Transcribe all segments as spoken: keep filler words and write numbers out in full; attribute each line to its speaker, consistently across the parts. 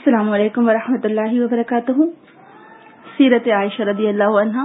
Speaker 1: السلام علیکم ورحمۃ اللہ وبرکاتہ. سیرت عائشہ رضی اللہ عنہا.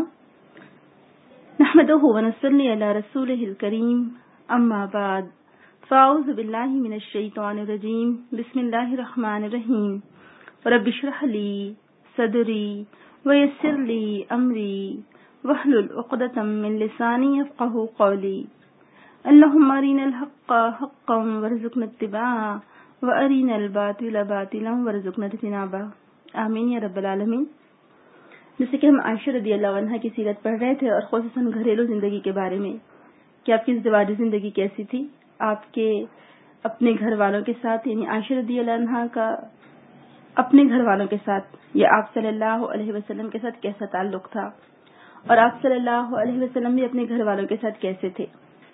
Speaker 1: نحمدہ ونصلی علی رسولہ الکریم. اما بعد فاعوذ باللہ من الشیطان الرجیم. بسم اللہ الرحمن الرحیم. رب اشرح لی صدری ویسر لی امری واحلل عقدۃ من لسانی یفقہوا قولی. اللہم ارنا الحق حقا وارزقنا اتباعہ وَأَرِنَا الْبَاطِلَ بَاطِلًا وَارْزُقْنَا اجْتِنَابَهُ آمین یا رب العالمین. جیسے کہ ہم عائشہ رضی اللہ عنہا کی سیرت پڑھ رہے تھے اور خصوصاً گھریلو زندگی کے بارے میں کہ آپ کی ازدواجی زندگی کیسی تھی، آپ کے اپنے گھر والوں کے ساتھ، یعنی عائشہ رضی اللہ عنہا کا اپنے گھر والوں کے ساتھ یا آپ صلی اللہ علیہ وسلم کے ساتھ کیسا تعلق تھا، اور آپ صلی اللہ علیہ وسلم بھی اپنے گھر والوں کے ساتھ کیسے تھے.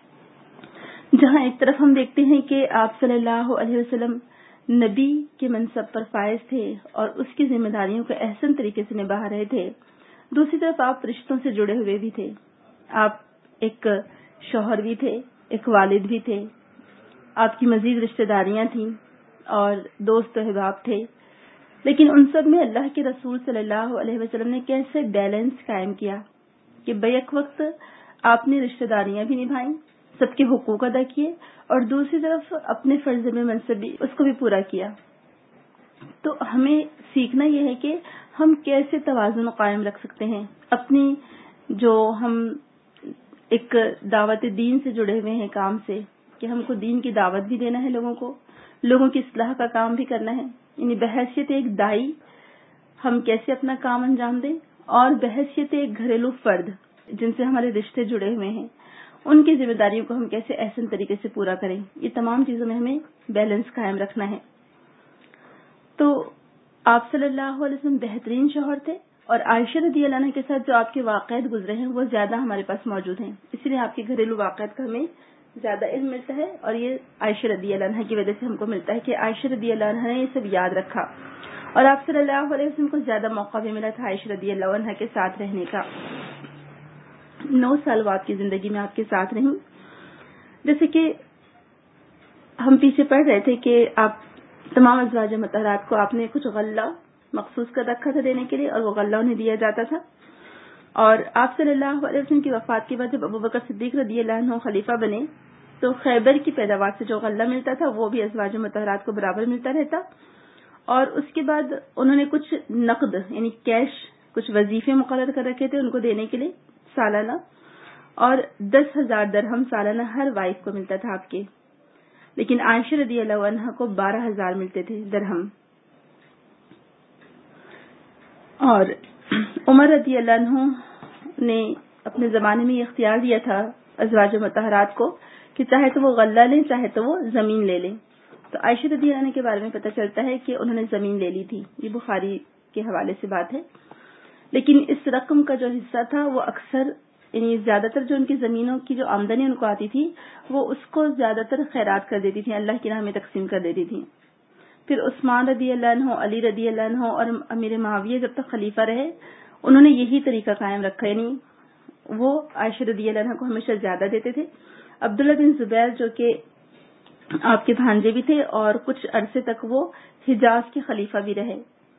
Speaker 1: جہاں ایک طرف ہم دیکھتے ہیں کہ آپ صلی اللہ علیہ وسلم نبی کے منصب پر فائز تھے اور اس کی ذمہ داریوں کو احسن طریقے سے نبھا رہے تھے، دوسری طرف آپ رشتوں سے جڑے ہوئے بھی تھے. آپ ایک شوہر بھی تھے، ایک والد بھی تھے، آپ کی مزید رشتہ داریاں تھیں اور دوست و احباب تھے. لیکن ان سب میں اللہ کے رسول صلی اللہ علیہ وسلم نے کیسے بیلنس قائم کیا کہ بیک وقت آپ نے رشتہ داریاں بھی نبھائیں، سب کے حقوق ادا کیے، اور دوسری طرف اپنے فرض میں منصب بھی اس کو بھی پورا کیا. تو ہمیں سیکھنا یہ ہے کہ ہم کیسے توازن قائم رکھ سکتے ہیں. اپنی جو ہم ایک دعوت دین سے جڑے ہوئے ہیں کام سے، کہ ہم کو دین کی دعوت بھی دینا ہے، لوگوں کو لوگوں کی اصلاح کا کام بھی کرنا ہے، یعنی بحیثیت ایک دائی ہم کیسے اپنا کام انجام دیں، اور بحیثیت ایک گھریلو فرد جن سے ہمارے رشتے جڑے ہوئے ہیں ان کی ذمہ داریوں کو ہم کیسے احسن طریقے سے پورا کریں. یہ تمام چیزوں میں ہمیں بیلنس قائم رکھنا ہے. تو آپ صلی اللہ علیہ وسلم بہترین شوہر تھے، اور عائشہ رضی اللہ عنہ کے ساتھ جو آپ کے واقعات گزرے ہیں وہ زیادہ ہمارے پاس موجود ہیں، اس لیے آپ کے گھریلو واقعات کا ہمیں زیادہ علم ملتا ہے، اور یہ عائشہ رضی اللہ عنہ کی وجہ سے ہم کو ملتا ہے کہ عائشہ رضی اللہ عنہ نے یہ سب یاد رکھا، اور آپ صلی اللہ علیہ وسلم کو زیادہ موقع بھی ملا تھا عائشہ رضی اللہ عنہ کے ساتھ رہنے کا. نو سال وہ آپ کی زندگی میں آپ کے ساتھ رہیں. جیسے کہ ہم پیچھے پڑھ رہے تھے کہ آپ تمام ازواج مطہرات کو آپ نے کچھ غلہ مخصوص کر رکھا تھا دینے کے لیے، اور وہ غلہ انہیں دیا جاتا تھا. اور آپ صلی اللہ علیہ وسلم کی وفات کے بعد جب ابوبکر صدیق رضی اللہ عنہ خلیفہ بنے تو خیبر کی پیداوار سے جو غلہ ملتا تھا وہ بھی ازواج مطہرات کو برابر ملتا رہتا. اور اس کے بعد انہوں نے کچھ نقد یعنی کیش کچھ وظیفے مقرر کر رکھے تھے ان کو دینے کے لیے سالانہ، اور دس ہزار درہم سالانہ ہر وائف کو ملتا تھا آپ کے. لیکن عائشہ رضی اللہ عنہا کو بارہ ہزار ملتے تھے درہم. اور عمر رضی اللہ عنہ نے اپنے زمانے میں یہ اختیار دیا تھا ازواج مطہرات کو کہ چاہے تو وہ غلہ لیں چاہے تو وہ زمین لے لیں. تو عائشہ رضی اللہ عنہ کے بارے میں پتہ چلتا ہے کہ انہوں نے زمین لے لی تھی، یہ بخاری کے حوالے سے بات ہے. لیکن اس رقم کا جو حصہ تھا وہ اکثر یعنی زیادہ تر جو ان کی زمینوں کی جو آمدنی ان کو آتی تھی وہ اس کو زیادہ تر خیرات کر دیتی تھی، اللہ کی راہ میں تقسیم کر دیتی تھی. پھر عثمان رضی اللہ عنہ، علی رضی اللہ عنہ اور امیر معاویہ جب تک خلیفہ رہے انہوں نے یہی طریقہ قائم رکھا، یعنی وہ عائشہ رضی اللہ عنہ کو ہمیشہ زیادہ دیتے تھے. عبداللہ بن زبیر جو کہ آپ کے بھانجے بھی تھے اور کچھ عرصے تک وہ حجاز کے خلیفہ بھی رہے،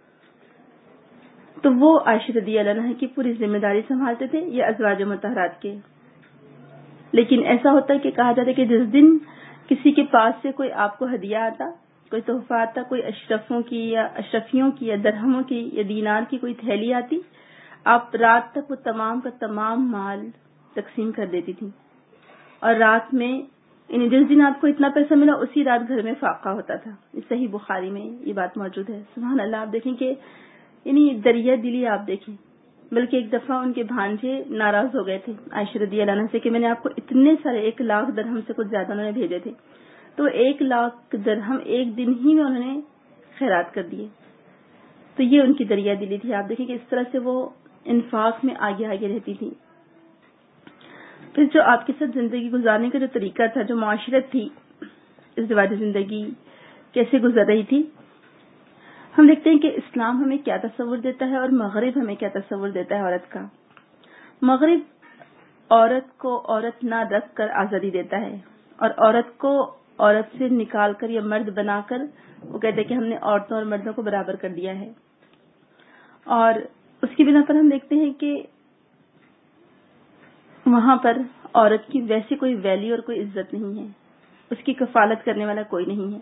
Speaker 1: تو وہ عائشہ رضی اللہ عنہ کی پوری ذمہ داری سنبھالتے تھے یہ ازواج مطہرات کے. لیکن ایسا ہوتا ہے کہ کہا جاتا ہے کہ جس دن کسی کے پاس سے کوئی آپ کو ہدیہ آتا، کوئی تحفہ آتا، کوئی اشرفوں کی یا اشرفیوں کی یا درہموں کی یا دینار کی کوئی تھیلی آتی، آپ رات تک وہ تمام کا تمام مال تقسیم کر دیتی تھی. اور رات میں یعنی جس دن آپ کو اتنا پیسہ ملا اسی رات گھر میں فاقہ ہوتا تھا. صحیح بخاری میں یہ بات موجود ہے. سبحان اللہ. آپ دیکھیں کہ یعنی دریا دلی آپ دیکھیں. بلکہ ایک دفعہ ان کے بھانجے ناراض ہو گئے تھے عائشہ رضی اللہ عنہ سے کہ میں نے آپ کو اتنے سارے ایک لاکھ درہم سے کچھ زیادہ انہوں نے بھیجے تھے، تو ایک لاکھ درہم ایک دن ہی میں انہوں نے خیرات کر دیے. تو یہ ان کی دریا دلی تھی. آپ دیکھیں کہ اس طرح سے وہ انفاق میں آگے آگے رہتی تھی. پھر جو آپ کے ساتھ زندگی گزارنے کا جو طریقہ تھا، جو معاشرت تھی، ازدواجی زندگی کیسے گزر رہی تھی، ہم دیکھتے ہیں کہ اسلام ہمیں کیا تصور دیتا ہے اور مغرب ہمیں کیا تصور دیتا ہے عورت کا. مغرب عورت کو عورت نہ رکھ کر آزادی دیتا ہے، اور عورت کو عورت سے نکال کر یا مرد بنا کر وہ کہتے ہیں کہ ہم نے عورتوں اور مردوں کو برابر کر دیا ہے. اور اس کی بنا پر ہم دیکھتے ہیں کہ وہاں پر عورت کی ویسی کوئی ویلیو اور کوئی عزت نہیں ہے, اس کی کفالت کرنے والا کوئی نہیں ہے.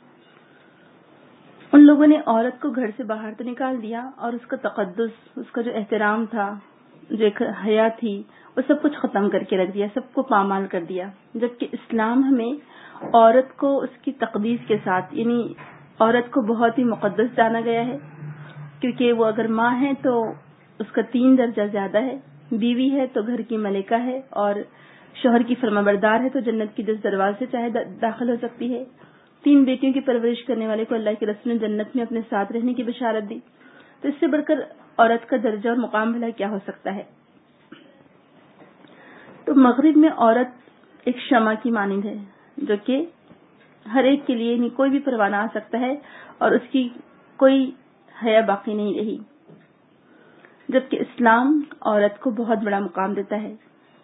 Speaker 1: ان لوگوں نے عورت کو گھر سے باہر تو نکال دیا اور اس کا تقدس, اس کا جو احترام تھا, جو ایک حیا تھی, وہ سب کچھ ختم کر کے رکھ دیا, سب کو پامال کر دیا. جبکہ اسلام ہمیں عورت کو اس کی تقدیس کے ساتھ, یعنی عورت کو بہت ہی مقدس جانا گیا ہے, کیونکہ وہ اگر ماں ہے تو اس کا تین درجہ زیادہ ہے, بیوی ہے تو گھر کی ملکہ ہے, اور شوہر کی فرمانبردار ہے تو جنت کی جس دروازے سے چاہے داخل ہو سکتی ہے. تین بیٹیوں کی پرورش کرنے والے کو اللہ کے رسول نے جنت میں اپنے ساتھ رہنے کی بشارت دی. تو اس سے بڑھ کر عورت کا درجہ اور مقام بھلا کیا ہو سکتا ہے. تو مغرب میں عورت ایک شمع کی مانند ہے جو کہ ہر ایک کے لیے نہیں کوئی بھی پروانہ آ سکتا ہے اور اس کی کوئی حیا باقی نہیں رہی. جبکہ اسلام عورت کو بہت بڑا مقام دیتا ہے.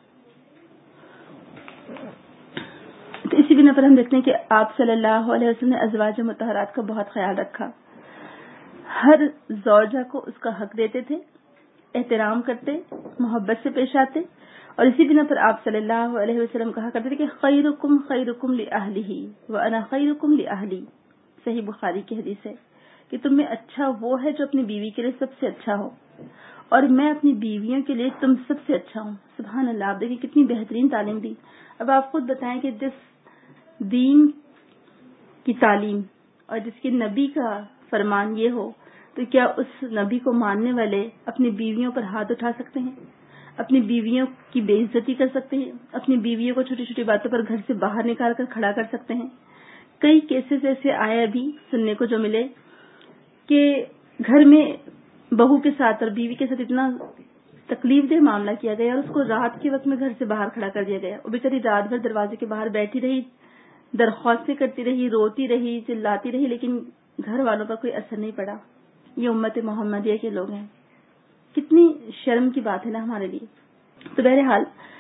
Speaker 1: تو اسی بنا پر ہم دیکھتے ہیں کہ آپ صلی اللہ علیہ وسلم نے ازواج مطہرات کا بہت خیال رکھا. ہر زوجہ کو اس کا حق دیتے تھے, احترام کرتے, محبت سے پیش آتے, اور اسی بنا پر آپ صلی اللہ علیہ وسلم کہا کرتے تھے کہ خیرکم خیرکم لأہلہ وانا خیرکم لأہلی. صحیح بخاری کی حدیث ہے کہ تم میں اچھا وہ ہے جو اپنی بیوی کے لیے سب سے اچھا ہو, اور میں اپنی بیویوں کے لیے تم سب سے اچھا ہوں. سبحان اللہ, آپ دیکھیں کتنی بہترین تعلیم دی. اب آپ خود بتائیں کہ جس دین کی تعلیم اور جس کے نبی کا فرمان یہ ہو تو کیا اس نبی کو ماننے والے اپنی بیویوں پر ہاتھ اٹھا سکتے ہیں, اپنی بیویوں کی بے عزتی کر سکتے ہیں, اپنی بیویوں کو چھوٹی چھوٹی باتوں پر گھر سے باہر نکال کر کھڑا کر سکتے ہیں؟ کئی کیسز ایسے آئے ابھی سننے کو جو ملے کہ گھر میں بہو کے ساتھ اور بیوی کے ساتھ اتنا تکلیف دہ معاملہ کیا گیا اور اس کو رات کے وقت میں گھر سے باہر کھڑا کر دیا گیا. وہ بیچاری رات بھر دروازے کے باہر بیٹھی رہی, درخواستیں کرتی رہی, روتی رہی, چلاتی رہی, لیکن گھر والوں پر کوئی اثر نہیں پڑا. یہ امت محمدیہ کے لوگ ہیں. کتنی شرم کی بات ہے نا ہمارے لیے. تو بہرحال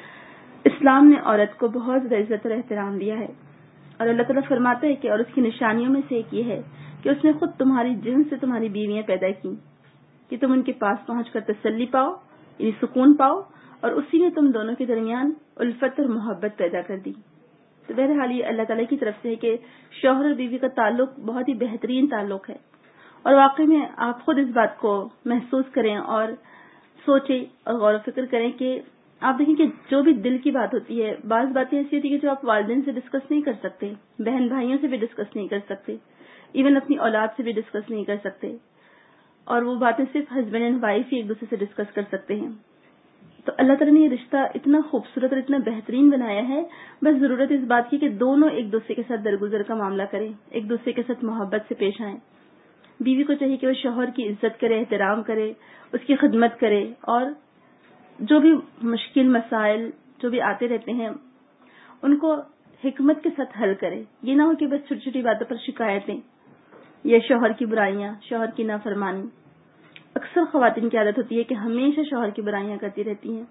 Speaker 1: اسلام نے عورت کو بہت زیادہ عزت اور احترام دیا ہے, اور اللہ تعالیٰ فرماتا ہے کہ اور اس کی نشانیوں میں سے ایک یہ ہے کہ اس نے خود تمہاری جن سے تمہاری بیویاں پیدا کی کہ تم ان کے پاس پہنچ کر تسلی پاؤ, یعنی سکون پاؤ, اور اسی نے تم دونوں کے درمیان الفت اور محبت پیدا کر دی. تو بہرحال یہ اللہ تعالیٰ کی طرف سے ہے کہ شوہر اور بیوی کا تعلق بہت ہی بہترین تعلق ہے. اور واقعی میں آپ خود اس بات کو محسوس کریں اور سوچیں اور غور و فکر کریں کہ آپ دیکھیں کہ جو بھی دل کی بات ہوتی ہے, بعض باتیں ایسی ہوتی ہیں کہ جو آپ والدین سے ڈسکس نہیں کر سکتے, بہن بھائیوں سے بھی ڈسکس نہیں کر سکتے, ایون اپنی اولاد سے بھی ڈسکس نہیں کر سکتے, اور وہ باتیں صرف ہسبینڈ اینڈ وائف ہی ایک دوسرے سے ڈسکس کر سکتے ہیں. تو اللہ تعالیٰ نے یہ رشتہ اتنا خوبصورت اور اتنا بہترین بنایا ہے. بس ضرورت اس بات کی کہ دونوں ایک دوسرے کے ساتھ درگزر کا معاملہ کریں, ایک دوسرے کے ساتھ محبت سے پیش آئیں. بیوی کو چاہیے کہ وہ شوہر کی عزت کرے, احترام کرے, اس کی خدمت کرے, اور جو بھی مشکل مسائل جو بھی آتے رہتے ہیں ان کو حکمت کے ساتھ حل کرے. یہ نہ ہو کہ بس چھوٹی چھوٹی باتوں پر شکایتیں یا شوہر کی برائیاں, شوہر کی نافرمانی. اکثر خواتین کی عادت ہوتی ہے کہ ہمیشہ شوہر کی برائیاں کرتی رہتی ہیں.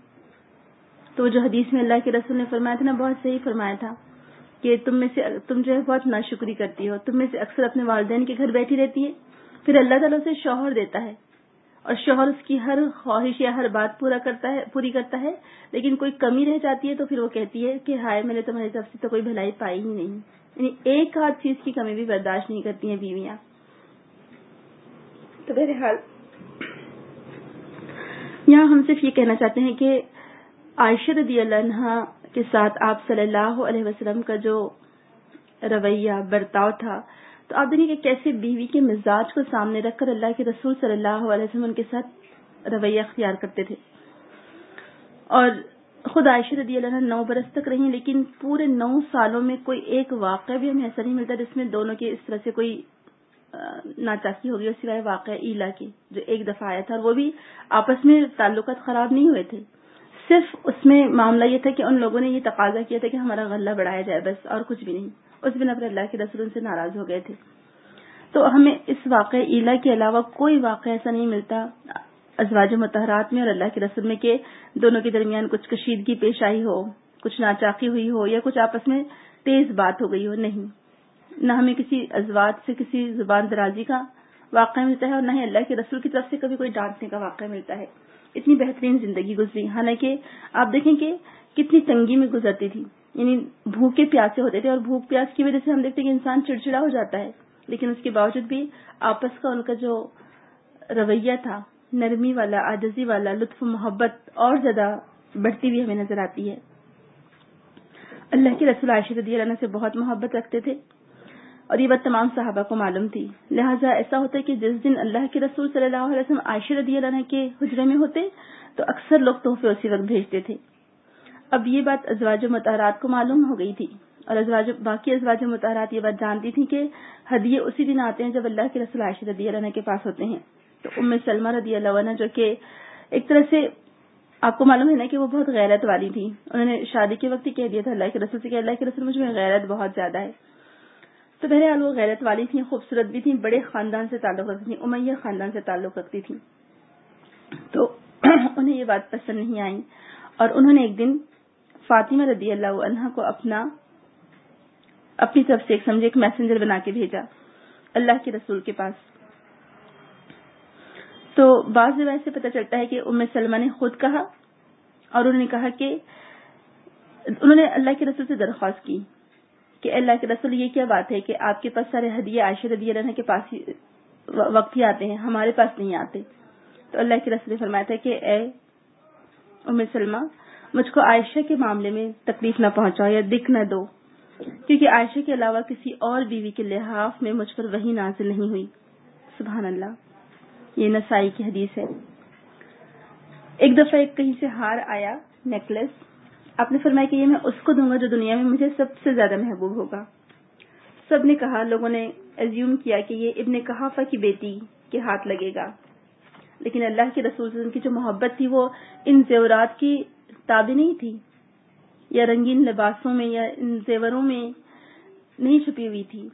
Speaker 1: تو جو حدیث میں اللہ کے رسول نے فرمایا تھا نا, بہت صحیح فرمایا تھا کہ تم میں سے تم جو ہے بہت ناشکری کرتی ہو, تم میں سے اکثر اپنے والدین کے گھر بیٹھی رہتی ہے, پھر اللہ تعالیٰ سے شوہر دیتا ہے اور شوہر اس کی ہر خواہش یا ہر بات پورا کرتا ہے پوری کرتا ہے, لیکن کوئی کمی رہ جاتی ہے تو پھر وہ کہتی ہے کہ ہائے میں نے تمہاری طرف سے تو کوئی بھلائی پائی ہی نہیں. یعنی ایک آدھ چیز کی کمی بھی برداشت نہیں کرتی ہیں بیویاں. تو بہرحال یہاں ہم صرف یہ کہنا چاہتے ہیں کہ عائشہ رضی اللہ عنہا کے ساتھ آپ صلی اللہ علیہ وسلم کا جو رویہ برتاؤ تھا, تو آپ دیکھیں کہ کیسے بیوی کے مزاج کو سامنے رکھ کر اللہ کے رسول صلی اللہ علیہ وسلم ان کے ساتھ رویہ اختیار کرتے تھے. اور خود عائشہ رضی اللہ عنہ نو برس تک رہی, لیکن پورے نو سالوں میں کوئی ایک واقعہ بھی ہمیں ایسا نہیں ملتا جس میں دونوں کے اس طرح سے کوئی ناچاکی ہوگی, اور سوائے واقعہ ایلا کی جو ایک دفعہ آیا تھا, اور وہ بھی آپس میں تعلقات خراب نہیں ہوئے تھے. صرف اس میں معاملہ یہ تھا کہ ان لوگوں نے یہ تقاضا کیا تھا کہ ہمارا غلہ بڑھایا جائے, بس اور کچھ بھی نہیں. اس بنا پر اللہ کے رسول سے ناراض ہو گئے تھے. تو ہمیں اس واقعہ ایلا کے علاوہ کوئی واقعہ ایسا نہیں ملتا ازواج مطہرات میں اور اللہ کے رسول میں کہ دونوں کے درمیان کچھ کشیدگی پیش آئی ہو, کچھ ناچاکی ہوئی ہو, یا کچھ آپس میں تیز بات ہو گئی ہو، نہیں، نہ ہمیں کسی ازواج سے کسی زبان درازی کا واقعہ ملتا ہے اور نہ ہی اللہ کے رسول کی طرف سے کبھی کوئی ڈانٹنے کا واقعہ ملتا ہے. اتنی بہترین زندگی گزری. حالانکہ آپ دیکھیں کہ کتنی تنگی میں گزرتی تھی، یعنی بھوکے پیاسے ہوتے تھے اور بھوک پیاس کی وجہ سے ہم دیکھتے ہیں کہ انسان چڑچڑا ہو جاتا ہے، لیکن اس کے باوجود بھی آپس کا ان کا جو رویہ تھا، نرمی والا، عاجزی والا، لطف و محبت اور زیادہ بڑھتی ہوئی ہمیں نظر آتی ہے. اللہ کے رسول عائشہ رضی اللہ عنہ سے بہت محبت رکھتے تھے اور یہ بات تمام صحابہ کو معلوم تھی. لہٰذا ایسا ہوتا ہے کہ جس دن اللہ کے رسول صلی اللہ علیہ وسلم عائشہ رضی اللہ عنہ کے حجرے میں ہوتے تو اکثر لوگ تحفے اسی وقت بھیجتے تھے. اب یہ بات ازواج مطہرات کو معلوم ہو گئی تھی اور ازواج باقی ازواج مطہرات یہ بات جانتی تھی کہ ہدیے اسی دن آتے ہیں جب اللہ کے رسول عائشہ رضی اللہ عنہ کے پاس ہوتے ہیں. تو ام سلمہ رضی اللہ عنہ جو کہ ایک طرح سے آپ کو معلوم ہے نا کہ وہ بہت غیرت والی تھی، انہوں نے شادی کے وقت ہی کہہ دیا تھا اللہ کے رسول سے کہ اللہ کے رسول مجھ میں غیرت بہت زیادہ ہے. تو بہرحال وہ غیرت والی تھیں، خوبصورت بھی تھیں، بڑے خاندان سے تعلق رکھتی تھیں، امیہ خاندان سے تعلق رکھتی تھیں. تو انہیں یہ بات پسند نہیں آئی اور انہوں نے ایک دن فاطمہ رضی اللہ عنہا کو اپنا اپنی طرف سے ایک سمجھے ایک میسنجر بنا کے بھیجا اللہ کے رسول کے پاس. تو بعض روایت سے پتہ چلتا ہے کہ ام سلمہ نے خود کہا اور انہوں نے کہا کہ انہوں نے اللہ کے رسول سے درخواست کی کہ اللہ کے رسول یہ کیا بات ہے کہ آپ کے پاس سارے ہدیے عائشہ رضی اللہ عنہ کے پاس ہی وقت ہی آتے ہیں، ہمارے پاس نہیں آتے. تو اللہ کے رسول نے فرمایا تھا کہ اے ام سلمہ مجھ کو عائشہ کے معاملے میں تکلیف نہ پہنچاؤ یا دکھ نہ دو، کیونکہ عائشہ کے علاوہ کسی اور بیوی کے لحاف میں مجھ پر وحی نازل نہیں ہوئی. سبحان اللہ، یہ نسائی کی حدیث ہے. ایک دفعہ ایک کہیں سے ہار آیا، نیکلس، آپ نے فرمایا کہ یہ میں اس کو دوں گا جو دنیا میں مجھے سب سے زیادہ محبوب ہوگا. سب نے کہا، لوگوں نے ایزیوم کیا کہ یہ ابن قحافہ کی بیٹی کے ہاتھ لگے گا، لیکن اللہ کے رسول صلی اللہ علیہ وسلم کی جو محبت تھی وہ ان زیورات کی تابع نہیں تھی یا رنگین لباسوں میں یا ان زیوروں میں نہیں چھپی ہوئی تھی.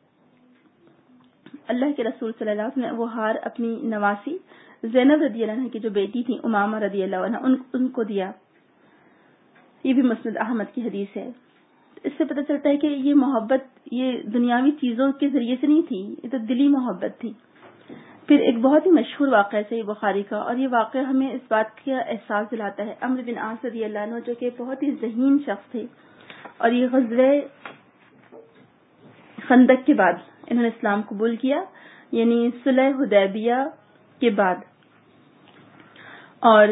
Speaker 1: اللہ کے رسول صلی اللہ علیہ وسلم نے وہ ہار اپنی نواسی زینب رضی اللہ عنہ کی جو بیٹی تھی امامہ رضی اللہ عنہ ان, ان کو دیا. یہ بھی مسند احمد کی حدیث ہے. اس سے پتہ چلتا ہے کہ یہ محبت یہ دنیاوی چیزوں کے ذریعے سے نہیں تھی، یہ تو دلی محبت تھی. پھر ایک بہت ہی مشہور واقعہ صحیح بخاری کا، اور یہ واقعہ ہمیں اس بات کا احساس دلاتا ہے. عمرو بن عاص رضی اللہ عنہ جو کہ بہت ہی ذہین شخص تھے اور یہ غزوہ خندق کے بعد انہوں نے اسلام قبول کیا، یعنی صلح حدیبیہ کے بعد، اور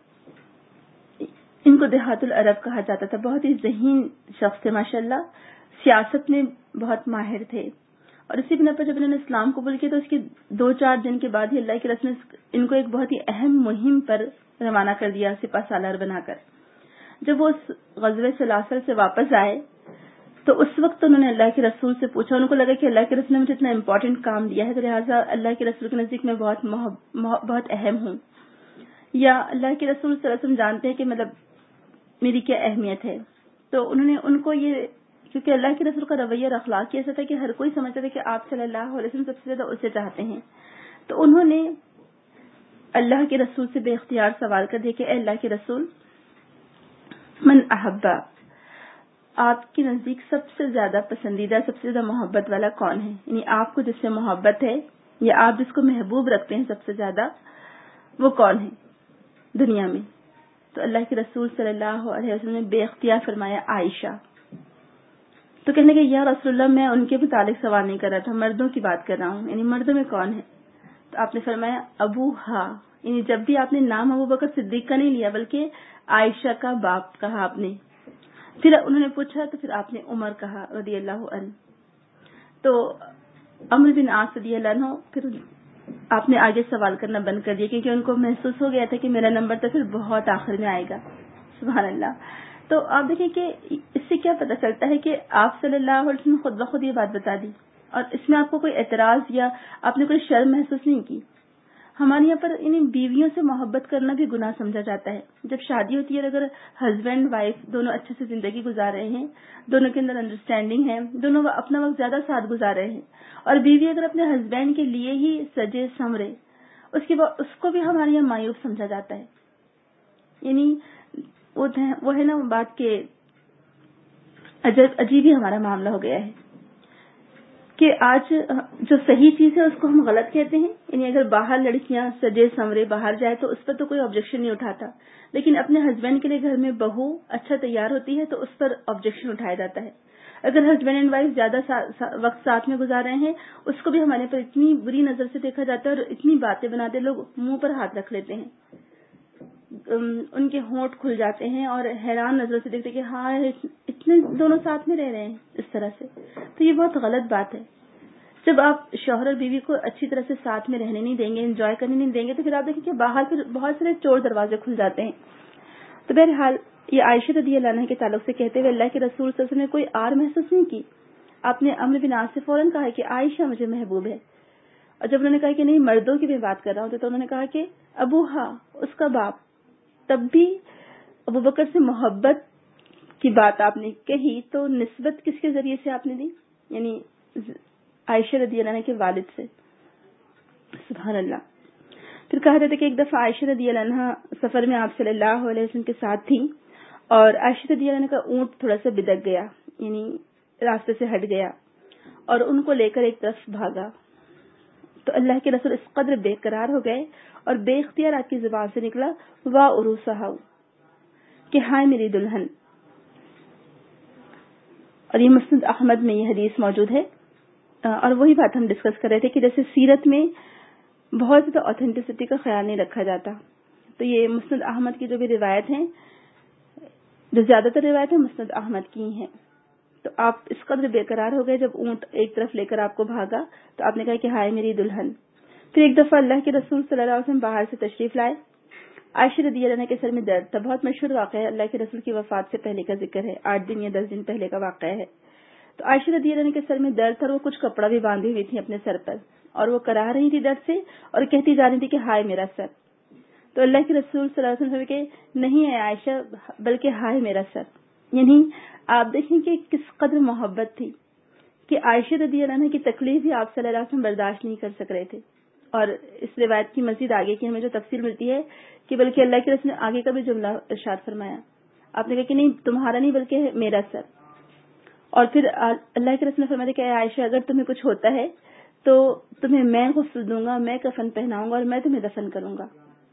Speaker 1: ان کو دیہات العرب کہا جاتا تھا. بہت ہی ذہین شخص تھے ماشاءاللہ، سیاست میں بہت ماہر تھے. اور اسی بنا پر جب انہوں نے اسلام قبول کیا تو اس کے دو چار دن کے بعد ہی اللہ کے رسول نے ان کو ایک بہت ہی اہم مہم پر روانہ کر دیا سپہ سالار بنا کر. جب وہ اس غزوہ سلاسل سے واپس آئے تو اس وقت انہوں نے اللہ کے رسول سے پوچھا، ان کو لگا کہ اللہ کے رسول نے مجھے اتنا امپورٹنٹ کام دیا ہے تو لہٰذا اللہ کے رسول کے نزدیک میں بہت بہت اہم ہوں، یا اللہ کے رسول صلی اللہ علیہ وسلم جانتے ہیں کہ مطلب میری کیا اہمیت ہے. تو انہوں نے ان کو یہ، کیونکہ اللہ کے رسول کا رویہ اور اخلاق ایسا تھا کہ ہر کوئی سمجھتا تھا کہ آپ صلی اللہ علیہ وسلم سب سے زیادہ اسے چاہتے ہیں. تو انہوں نے اللہ کے رسول سے بے اختیار سوال کر دیا کہ اے اللہ کے رسول، من احبا، آپ کے نزدیک سب سے زیادہ پسندیدہ سب سے زیادہ محبت والا کون ہے؟ یعنی آپ کو جس سے محبت ہے یا آپ جس کو محبوب رکھتے ہیں سب سے زیادہ، وہ کون ہے دنیا میں؟ تو اللہ کے رسول صلی اللہ علیہ وسلم نے بے اختیار فرمایا عائشہ. تو کہنے کہ یا رسول اللہ میں ان کے متعلق سوال نہیں کر رہا تھا، مردوں کی بات کر رہا ہوں، یعنی مردوں میں کون ہے؟ تو آپ نے فرمایا ابو ہا، یعنی جب بھی آپ نے نام ابو بکر صدیق کا نہیں لیا بلکہ عائشہ کا باپ کہا آپ نے. پھر انہوں نے پوچھا تو پھر آپ نے عمر کہا رضی اللہ عنہ. تو عمرو بن عاص رضی اللہ عنہ پھر آپ نے آگے سوال کرنا بند کر دیا کیونکہ ان کو محسوس ہو گیا تھا کہ میرا نمبر تو پھر بہت آخر میں آئے گا. سبحان اللہ. تو آپ دیکھیں کہ اس سے کیا پتہ چلتا ہے کہ آپ صلی اللہ علیہ وسلم خود بخود یہ بات بتا دی اور اس میں آپ کو کوئی اعتراض یا آپ نے کوئی شرم محسوس نہیں کی. ہمارے یہاں پر انہیں بیویوں سے محبت کرنا بھی گناہ سمجھا جاتا ہے. جب شادی ہوتی ہے اگر ہسبینڈ وائف دونوں اچھے سے زندگی گزار رہے ہیں، دونوں کے اندر انڈرسٹینڈنگ ہے، دونوں اپنا وقت زیادہ ساتھ گزار رہے ہیں، اور بیوی اگر اپنے ہسبینڈ کے لیے ہی سجے سنورے، اس کے بعد اس کو بھی ہمارے یہاں مایوب سمجھا جاتا ہے. یعنی وہ ہے نا بات کہ عجب عجیب ہی ہمارا معاملہ ہو گیا ہے کہ آج جو صحیح چیز ہے اس کو ہم غلط کہتے ہیں. یعنی اگر باہر لڑکیاں سجے سنورے باہر جائے تو اس پر تو کوئی آبجیکشن نہیں اٹھاتا, لیکن اپنے ہسبینڈ کے لیے گھر میں بہو اچھا تیار ہوتی ہے تو اس پر آبجیکشن اٹھایا جاتا ہے. اگر ہسبینڈ اینڈ وائف زیادہ سا, سا, وقت ساتھ میں گزار رہے ہیں اس کو بھی ہمارے پر اتنی بری نظر سے دیکھا جاتا ہے اور اتنی باتیں بناتے لوگ منہ پر ہاتھ رکھ لیتے ہیں, ان کے ہونٹ کھل جاتے ہیں اور حیران نظر سے دیکھتے کہ ہاں اتنے دونوں ساتھ میں رہ رہے ہیں اس طرح سے. تو یہ بہت غلط بات ہے. جب آپ شوہر اور بیوی کو اچھی طرح سے ساتھ میں رہنے نہیں دیں گے, انجوائے کرنے نہیں دیں گے, تو پھر آپ دیکھیں کہ باہر پھر بہت سارے چور دروازے کھل جاتے ہیں. تو بہرحال یہ عائشہ رضی اللہ عنہا کے تعلق سے کہتے ہوئے اللہ کے رسول صلی اللہ علیہ وسلم نے کوئی آر محسوس نہیں کی. آپ نے عمرو بن عاص سے فوراً کہا کہ عائشہ مجھے محبوب ہے. اور جب انہوں نے کہا کہ نہیں مردوں کی بھی بات کر رہا ہوں تو انہوں نے کہا کہ ابوہا اس کا باپ. تب بھی ابو بکر سے محبت کی بات آپ نے کہی تو نسبت کس کے ذریعے سے آپ نے دی؟ یعنی عائشہ رضی اللہ عنہا کے والد سے. سبحان اللہ. پھر کہا جاتا ہے کہ ایک دفعہ عائشہ رضی اللہ عنہا سفر میں آپ صلی اللہ علیہ وسلم کے ساتھ تھی اور عائشہ رضی اللہ عنہا کا اونٹ تھوڑا سا بدک گیا, یعنی راستے سے ہٹ گیا اور ان کو لے کر ایک طرف بھاگا. تو اللہ کے رسول اس قدر بے قرار ہو گئے اور بے اختیار آپ کی زبان سے نکلا وا عروسہا, کہ ہائے میری دلہن. اور یہ مسند احمد میں یہ حدیث موجود ہے. اور وہی بات ہم ڈسکس کر رہے تھے کہ جیسے سیرت میں بہت زیادہ آتھینٹسٹی کا خیال نہیں رکھا جاتا, تو یہ مسند احمد کی جو بھی روایت ہیں, جو زیادہ تر روایت ہیں مسند احمد کی ہیں. تو آپ اس قدر بے قرار ہو گئے جب اونٹ ایک طرف لے کر آپ کو بھاگا تو آپ نے کہا کہ ہائے میری دلہن. پھر ایک دفعہ اللہ کے رسول صلی اللہ علیہ وسلم باہر سے تشریف لائے. عائشہ رضی اللہ عنہا کے سر میں درد تھا. بہت مشہور واقعہ ہے, اللہ کے رسول کی وفات سے پہلے کا ذکر ہے, آٹھ دن یا دس دن پہلے کا واقعہ ہے. تو عائشہ رضی اللہ عنہا کے سر میں درد تھا اور وہ کچھ کپڑا بھی باندھی ہوئی تھی اپنے سر پر اور وہ کرا رہی تھی درد سے اور کہتی جا رہی تھی کہ ہائے میرا سر. تو اللہ کے رسول صلی اللہ علیہ وسلم کہ نہیں ہے عائشہ بلکہ ہائے میرا سر. یعنی آپ دیکھیں کہ کس قدر محبت تھی کہ عائشہ رضی اللہ عنہا کی تکلیف بھی آپ صلی اللہ علیہ وسلم برداشت نہیں کر سک رہے تھے. اور اس روایت کی مزید آگے کی ہمیں جو تفصیل ملتی ہے کہ بلکہ اللہ کے رسول نے آگے کا بھی جملہ ارشاد فرمایا. آپ نے کہا کہ نہیں تمہارا نہیں بلکہ میرا سر. اور پھر اللہ کے رسول نے فرمایا کہ اے عائشہ اگر تمہیں کچھ ہوتا ہے تو تمہیں میں غسل دوں گا, میں کفن پہناؤں گا اور میں تمہیں دفن کروں گا.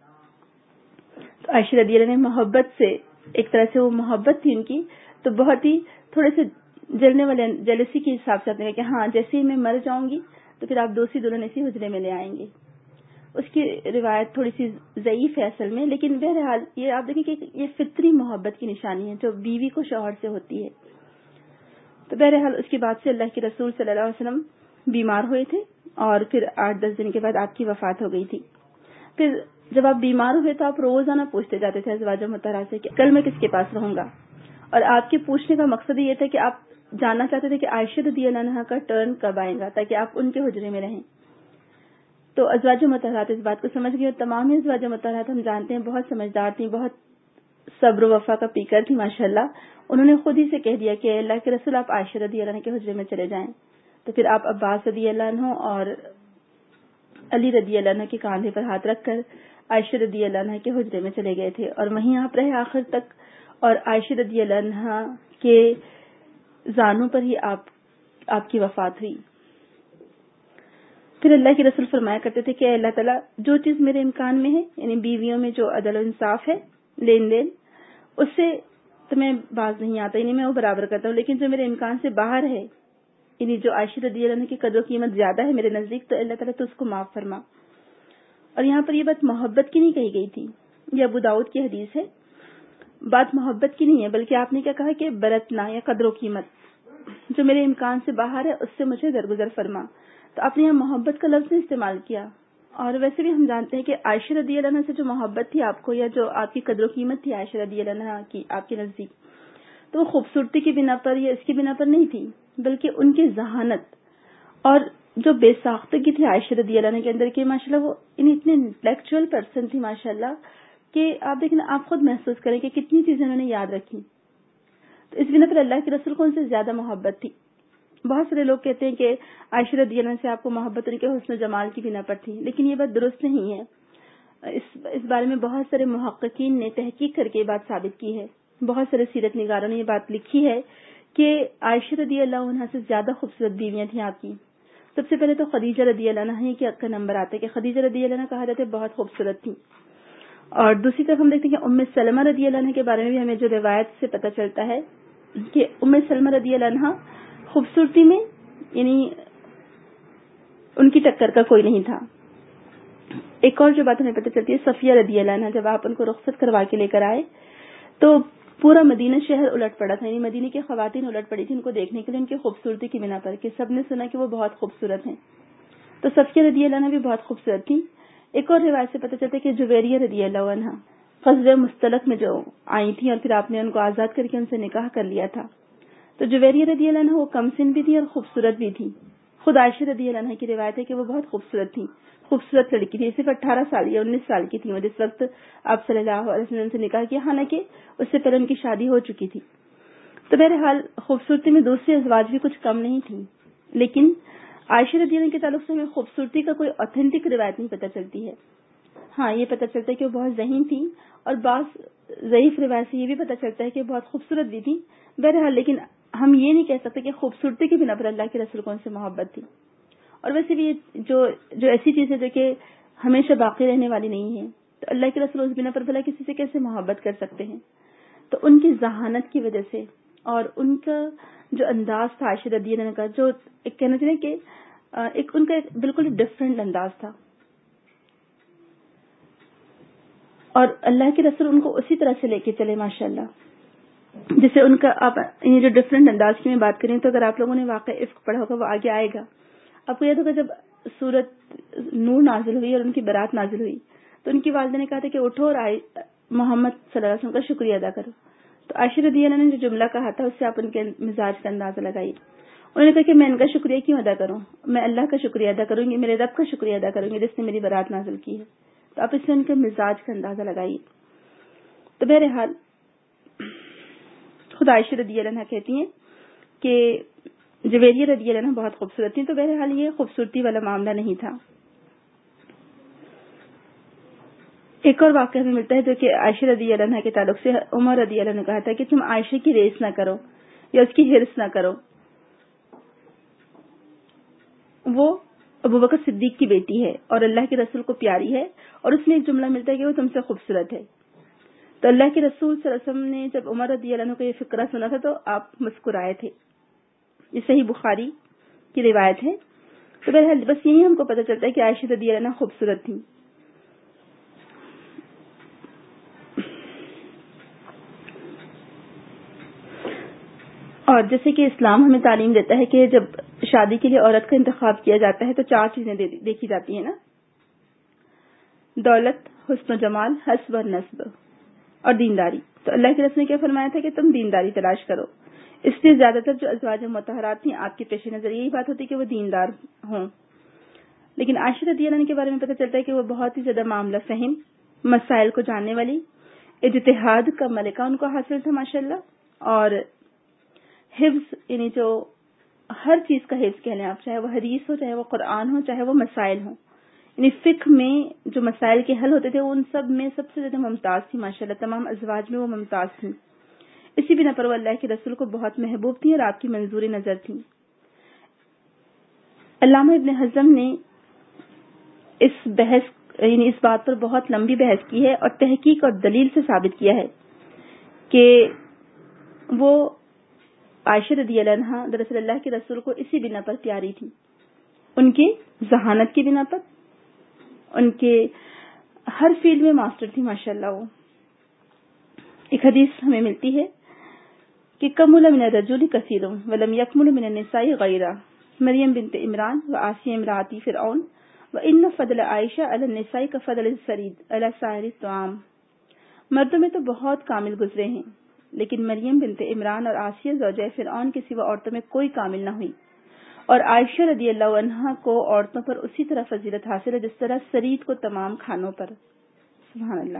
Speaker 1: تو عائشہ رضی اللہ عنہا محبت سے, ایک طرح سے وہ محبت تھی ان کی, تو بہت ہی تھوڑے سے جلنے والے جیلسی کے حساب سے آتے ہیں کہ ہاں جیسے ہی میں مر جاؤں گی تو پھر آپ دوسری دلہن اسی حجرے میں لے آئیں گے. اس کی روایت تھوڑی سی ضعیف ہے اصل میں, لیکن بہرحال یہ آپ دیکھیں کہ یہ فطری محبت کی نشانی ہے جو بیوی کو شوہر سے ہوتی ہے. تو بہرحال اس کے بعد سے اللہ کے رسول صلی اللہ علیہ وسلم بیمار ہوئے تھے اور پھر آٹھ دس دن کے بعد آپ کی وفات ہو گئی تھی. پھر جب آپ بیمار ہوئے تو آپ روزانہ پوچھتے جاتے تھے ازواج مطہرہ سے کہ کل میں کس کے پاس رہوں گا, اور آپ کے پوچھنے کا مقصد یہ تھا کہ آپ جاننا چاہتے تھے کہ عائشہ رضی اللہ عنہا کا ٹرن کب آئے گا تاکہ آپ ان کے حجرے میں رہیں. تو ازواج مطہرات اس بات کو سمجھ گئی, اور تمام ازواج مطہرات ہم جانتے ہیں بہت سمجھدار تھیں, بہت صبر و وفا کا پیکر تھی ماشاءاللہ. انہوں نے خود ہی سے کہہ دیا کہ اللہ کے رسول آپ عائشہ رضی اللہ عنہا کے حجرے میں چلے جائیں. تو پھر آپ عباس رضی اللہ عنہ اور علی رضی اللہ عنہ کے کاندھے پر ہاتھ رکھ کر عائشہ رضی اللہ عنہا کے حجرے میں چلے گئے تھے اور وہیں آپ رہے آخر تک, اور عائشہ رضی اللہ عنہا کے زانوں پر ہی آپ آپ کی وفات ہوئی. پھر اللہ کے رسول فرمایا کرتے تھے کہ اللہ تعالیٰ جو چیز میرے امکان میں ہے, یعنی بیویوں میں جو عدل و انصاف ہے لین دین, اس سے تمہیں باز نہیں آتا, یعنی میں وہ برابر کرتا ہوں, لیکن جو میرے امکان سے باہر ہے, یعنی جو عائشہ رضی اللہ عنہ کی قدر و قیمت زیادہ ہے میرے نزدیک, تو اللہ تعالیٰ تو اس کو معاف فرما. اور یہاں پر یہ بات محبت کی نہیں کہی گئی تھی, یہ ابو داؤد کی حدیث ہے. بات محبت کی نہیں ہے بلکہ آپ نے کیا کہا کہ برتنا یا قدر و قیمت, جو میرے امکان سے باہر ہے اس سے مجھے درگزر فرما. تو آپ نے یہاں محبت کا لفظ استعمال کیا. اور ویسے بھی ہم جانتے ہیں کہ عائشہ رضی اللہ عنہا سے جو محبت تھی آپ کو, یا جو آپ کی قدر و قیمت تھی عائشہ رضی اللہ عنہا کی آپ کے نزدیک, تو وہ خوبصورتی کی بنا پر یا اس کی بنا پر نہیں تھی, بلکہ ان کی ذہانت اور جو بے ساختگی تھی عائشہ رضی اللہ عنہا کے اندر, کہ ماشاءاللہ وہ اتنے انٹلیکچوئل پرسن تھی ماشاءاللہ, کہ آپ دیکھیں آپ خود محسوس کریں کہ کتنی چیزیں انہوں نے یاد رکھی. تو اس بنا پر اللہ کے رسول کو ان سے زیادہ محبت تھی. بہت سارے لوگ کہتے ہیں کہ عائشہ رضی اللہ عنہا سے آپ کو محبت ان کے حسن و جمال کی بنا پر تھی, لیکن یہ بات درست نہیں ہے. اس اس بارے میں بہت سارے محققین نے تحقیق کر کے یہ بات ثابت کی ہے. بہت سارے سیرت نگاروں نے یہ بات لکھی ہے کہ عائشہ رضی اللہ عنہا سے زیادہ خوبصورت بیویاں تھیں آپ کی. سب سے پہلے تو خدیجہ رضی اللہ عنہا ہی کا نمبر آتا ہے کہ خدیجہ رضی اللہ عنہا کہا جاتا ہے بہت خوبصورت تھیں. اور دوسری طرف ہم دیکھتے ہیں کہ ام سلمہ رضی اللہ عنہا کے بارے میں بھی ہمیں جو روایت سے پتہ چلتا ہے کہ ام سلمہ رضی اللہ عنہا خوبصورتی میں یعنی ان کی ٹکر کا کوئی نہیں تھا. ایک اور جو بات ہمیں پتہ چلتی ہے صفیہ رضی اللہ عنہا جب آپ ان کو رخصت کروا کے لے کر آئے تو پورا مدینہ شہر الٹ پڑا تھا, یعنی مدینے کی خواتین الٹ پڑی تھی ان کو دیکھنے کے لیے ان کی خوبصورتی کی بنا پر کہ سب نے سنا کہ وہ بہت خوبصورت ہیں. تو صفیہ رضی اللہ عنہا بھی بہت خوبصورت تھی. ایک اور روایت سے پتہ چلتا ہے کہ جویریہ رضی اللہ عنہا غزوہ مستلق میں جو آئی تھی اور پھر آپ نے ان کو آزاد کر کے ان سے نکاح کر لیا تھا. تو جویریہ رضی اللہ عنہا وہ کم سن بھی تھی اور خوبصورت بھی تھی. خود عائشہ رضی اللہ عنہا کی روایت ہے کہ وہ بہت خوبصورت تھی, خوبصورت لڑکی تھی, صرف اٹھارہ سال یا انیس سال کی تھی وہ جس وقت آپ صلی اللہ علیہ وسلم سے نکاح کیا, حالانکہ اس سے پہلے ان کی شادی ہو چکی تھی. تو بہرحال خوبصورتی میں دوسرے ازواج بھی کچھ کم نہیں تھی, لیکن عائشہ رضی اللہ عنہا کے تعلق سے ہمیں خوبصورتی کا کوئی اوتھینٹک روایت نہیں پتہ چلتی ہے. ہاں یہ پتہ چلتا ہے کہ وہ بہت ذہین تھی اور بعض ضعیف روایت سے یہ بھی پتہ چلتا ہے کہ بہت خوبصورت بھی تھی. بہرحال لیکن ہم یہ نہیں کہہ سکتے کہ خوبصورتی کی بنا پر اللہ کے رسول کو ان سے محبت تھی. اور ویسے بھی جو جو ایسی چیزیں جو کہ ہمیشہ باقی رہنے والی نہیں ہیں تو اللہ کے رسول اس بنا پر بھلا کسی سے کیسے محبت کر سکتے ہیں. تو ان کی ذہانت کی وجہ سے اور ان کا جو انداز تھا عائشہ رضی اللہ عنہا کا, جو ایک کہنا چاہیے کہ ایک ان کا ایک بالکل ڈفرینٹ انداز تھا, اور اللہ کے رسول ان کو اسی طرح سے لے کے چلے ماشاءاللہ. جیسے ان کا آپ یہ جو ڈفرینٹ انداز کی میں بات کریں تو اگر آپ لوگوں نے واقعہ عفق پڑھا ہوگا وہ آگے آئے گا. آپ کو یاد ہوگا جب سورت نور نازل ہوئی اور ان کی برات نازل ہوئی تو ان کی والدہ نے کہا تھا کہ اٹھو اور محمد صلی اللہ علیہ وسلم کا شکریہ ادا کرو. تو عائشہ رضی اللہ عنہا نے جو جملہ کہا تھا اس سے آپ ان کے مزاج کا اندازہ لگائیے. انہوں نے کہا کہ میں ان کا شکریہ کیوں ادا کروں, میں اللہ کا شکریہ ادا کروں گی, میرے رب کا شکریہ ادا کروں گی جس نے میری برات نازل کی ہے. تو آپ اس سے ان کے مزاج کا اندازہ لگائیے. تو بہرحال خود عائشہ رضی اللہ عنہا کہتی ہیں کہ جویریہ رضی اللہ عنہا بہت خوبصورت تھی. تو بہرحال یہ خوبصورتی والا معاملہ نہیں تھا. ایک اور واقعہ ہمیں ملتا ہے جو کہ عائشہ رضی اللہ عنہا کے تعلق سے عمر رضی اللہ عنہ نے کہا تھا کہ تم عائشہ کی ریس نہ کرو یا اس کی ہرس نہ کرو, وہ ابو بکر صدیق کی بیٹی ہے اور اللہ کے رسول کو پیاری ہے, اور اس میں ایک جملہ ملتا ہے کہ وہ تم سے خوبصورت ہے. تو اللہ کے رسول صلی اللہ علیہ وسلم نے جب عمر رضی اللہ عنہ کو یہ فقرہ سنا تھا تو آپ مسکرائے تھے. یہ صحیح بخاری کی روایت ہے. تو بہرحال بس یہی ہم کو پتہ چلتا ہے کہ عائشہ رضی اللہ عنہ خوبصورت تھی. اور جیسے کہ اسلام ہمیں تعلیم دیتا ہے کہ جب شادی کے لیے عورت کا انتخاب کیا جاتا ہے تو چار چیزیں دیکھی جاتی ہیں نا, دولت, حسن و جمال, حسب اور نسب اور دینداری. تو اللہ کے رسول نے کیا فرمایا تھا کہ تم دینداری تلاش کرو. اس لیے زیادہ تر جو ازواج مطہرات تھیں آپ کے پیش نظر یہی بات ہوتی کہ وہ دیندار ہوں. لیکن عائشہ رضی اللہ عنہا کے بارے میں پتہ چلتا ہے کہ وہ بہت ہی زیادہ معاملہ فہم, مسائل کو جاننے والی, اجتہاد کا ملکہ ان کو حاصل تھا ماشاءاللہ, اور حفظ یعنی جو ہر چیز کا حفظ کہہ لیں آپ, چاہے وہ حدیث ہو, چاہے وہ قرآن ہو, چاہے وہ مسائل ہوں, یعنی فقہ میں جو مسائل کے حل ہوتے تھے ان سب میں سب سے زیادہ ممتاز تھی ماشاءاللہ. تمام ازواج میں وہ ممتاز تھیں. اسی بنا پر وہ اللہ کے رسول کو بہت محبوب تھی اور آپ کی منظور نظر تھی. علامہ ابن حزم نے اس بحث یعنی اس بات پر بہت لمبی بحث کی ہے اور تحقیق اور دلیل سے ثابت کیا ہے کہ وہ عائشہ رضی اللہ عنہا دراصل اللہ کے رسول کو اسی بنا پر پیاری تھی, ان کی ذہانت کی بنا پر, ان کے ہر فیلڈ میں ماسٹر تھی ماشاءاللہ. وہ ایک حدیث ہمیں ملتی ہے کہ کمل من الرجل کثیر ولم یکمل من النساء غیرہ مریم بنت عمران و آسیہ امراتی فرعون و ان فضل عائشہ علی النساء کفضل السرید علی سائر الطعام. مردوں میں تو بہت کامل گزرے ہیں لیکن مریم بنت عمران اور آسیہ زوجہ فرعون کے سوا عورتوں میں کوئی کامل نہ ہوئی, اور عائشہ رضی اللہ عنہا کو عورتوں پر اسی طرح فضیلت حاصل ہے جس طرح سرید کو تمام کھانوں پر. سبحان اللہ.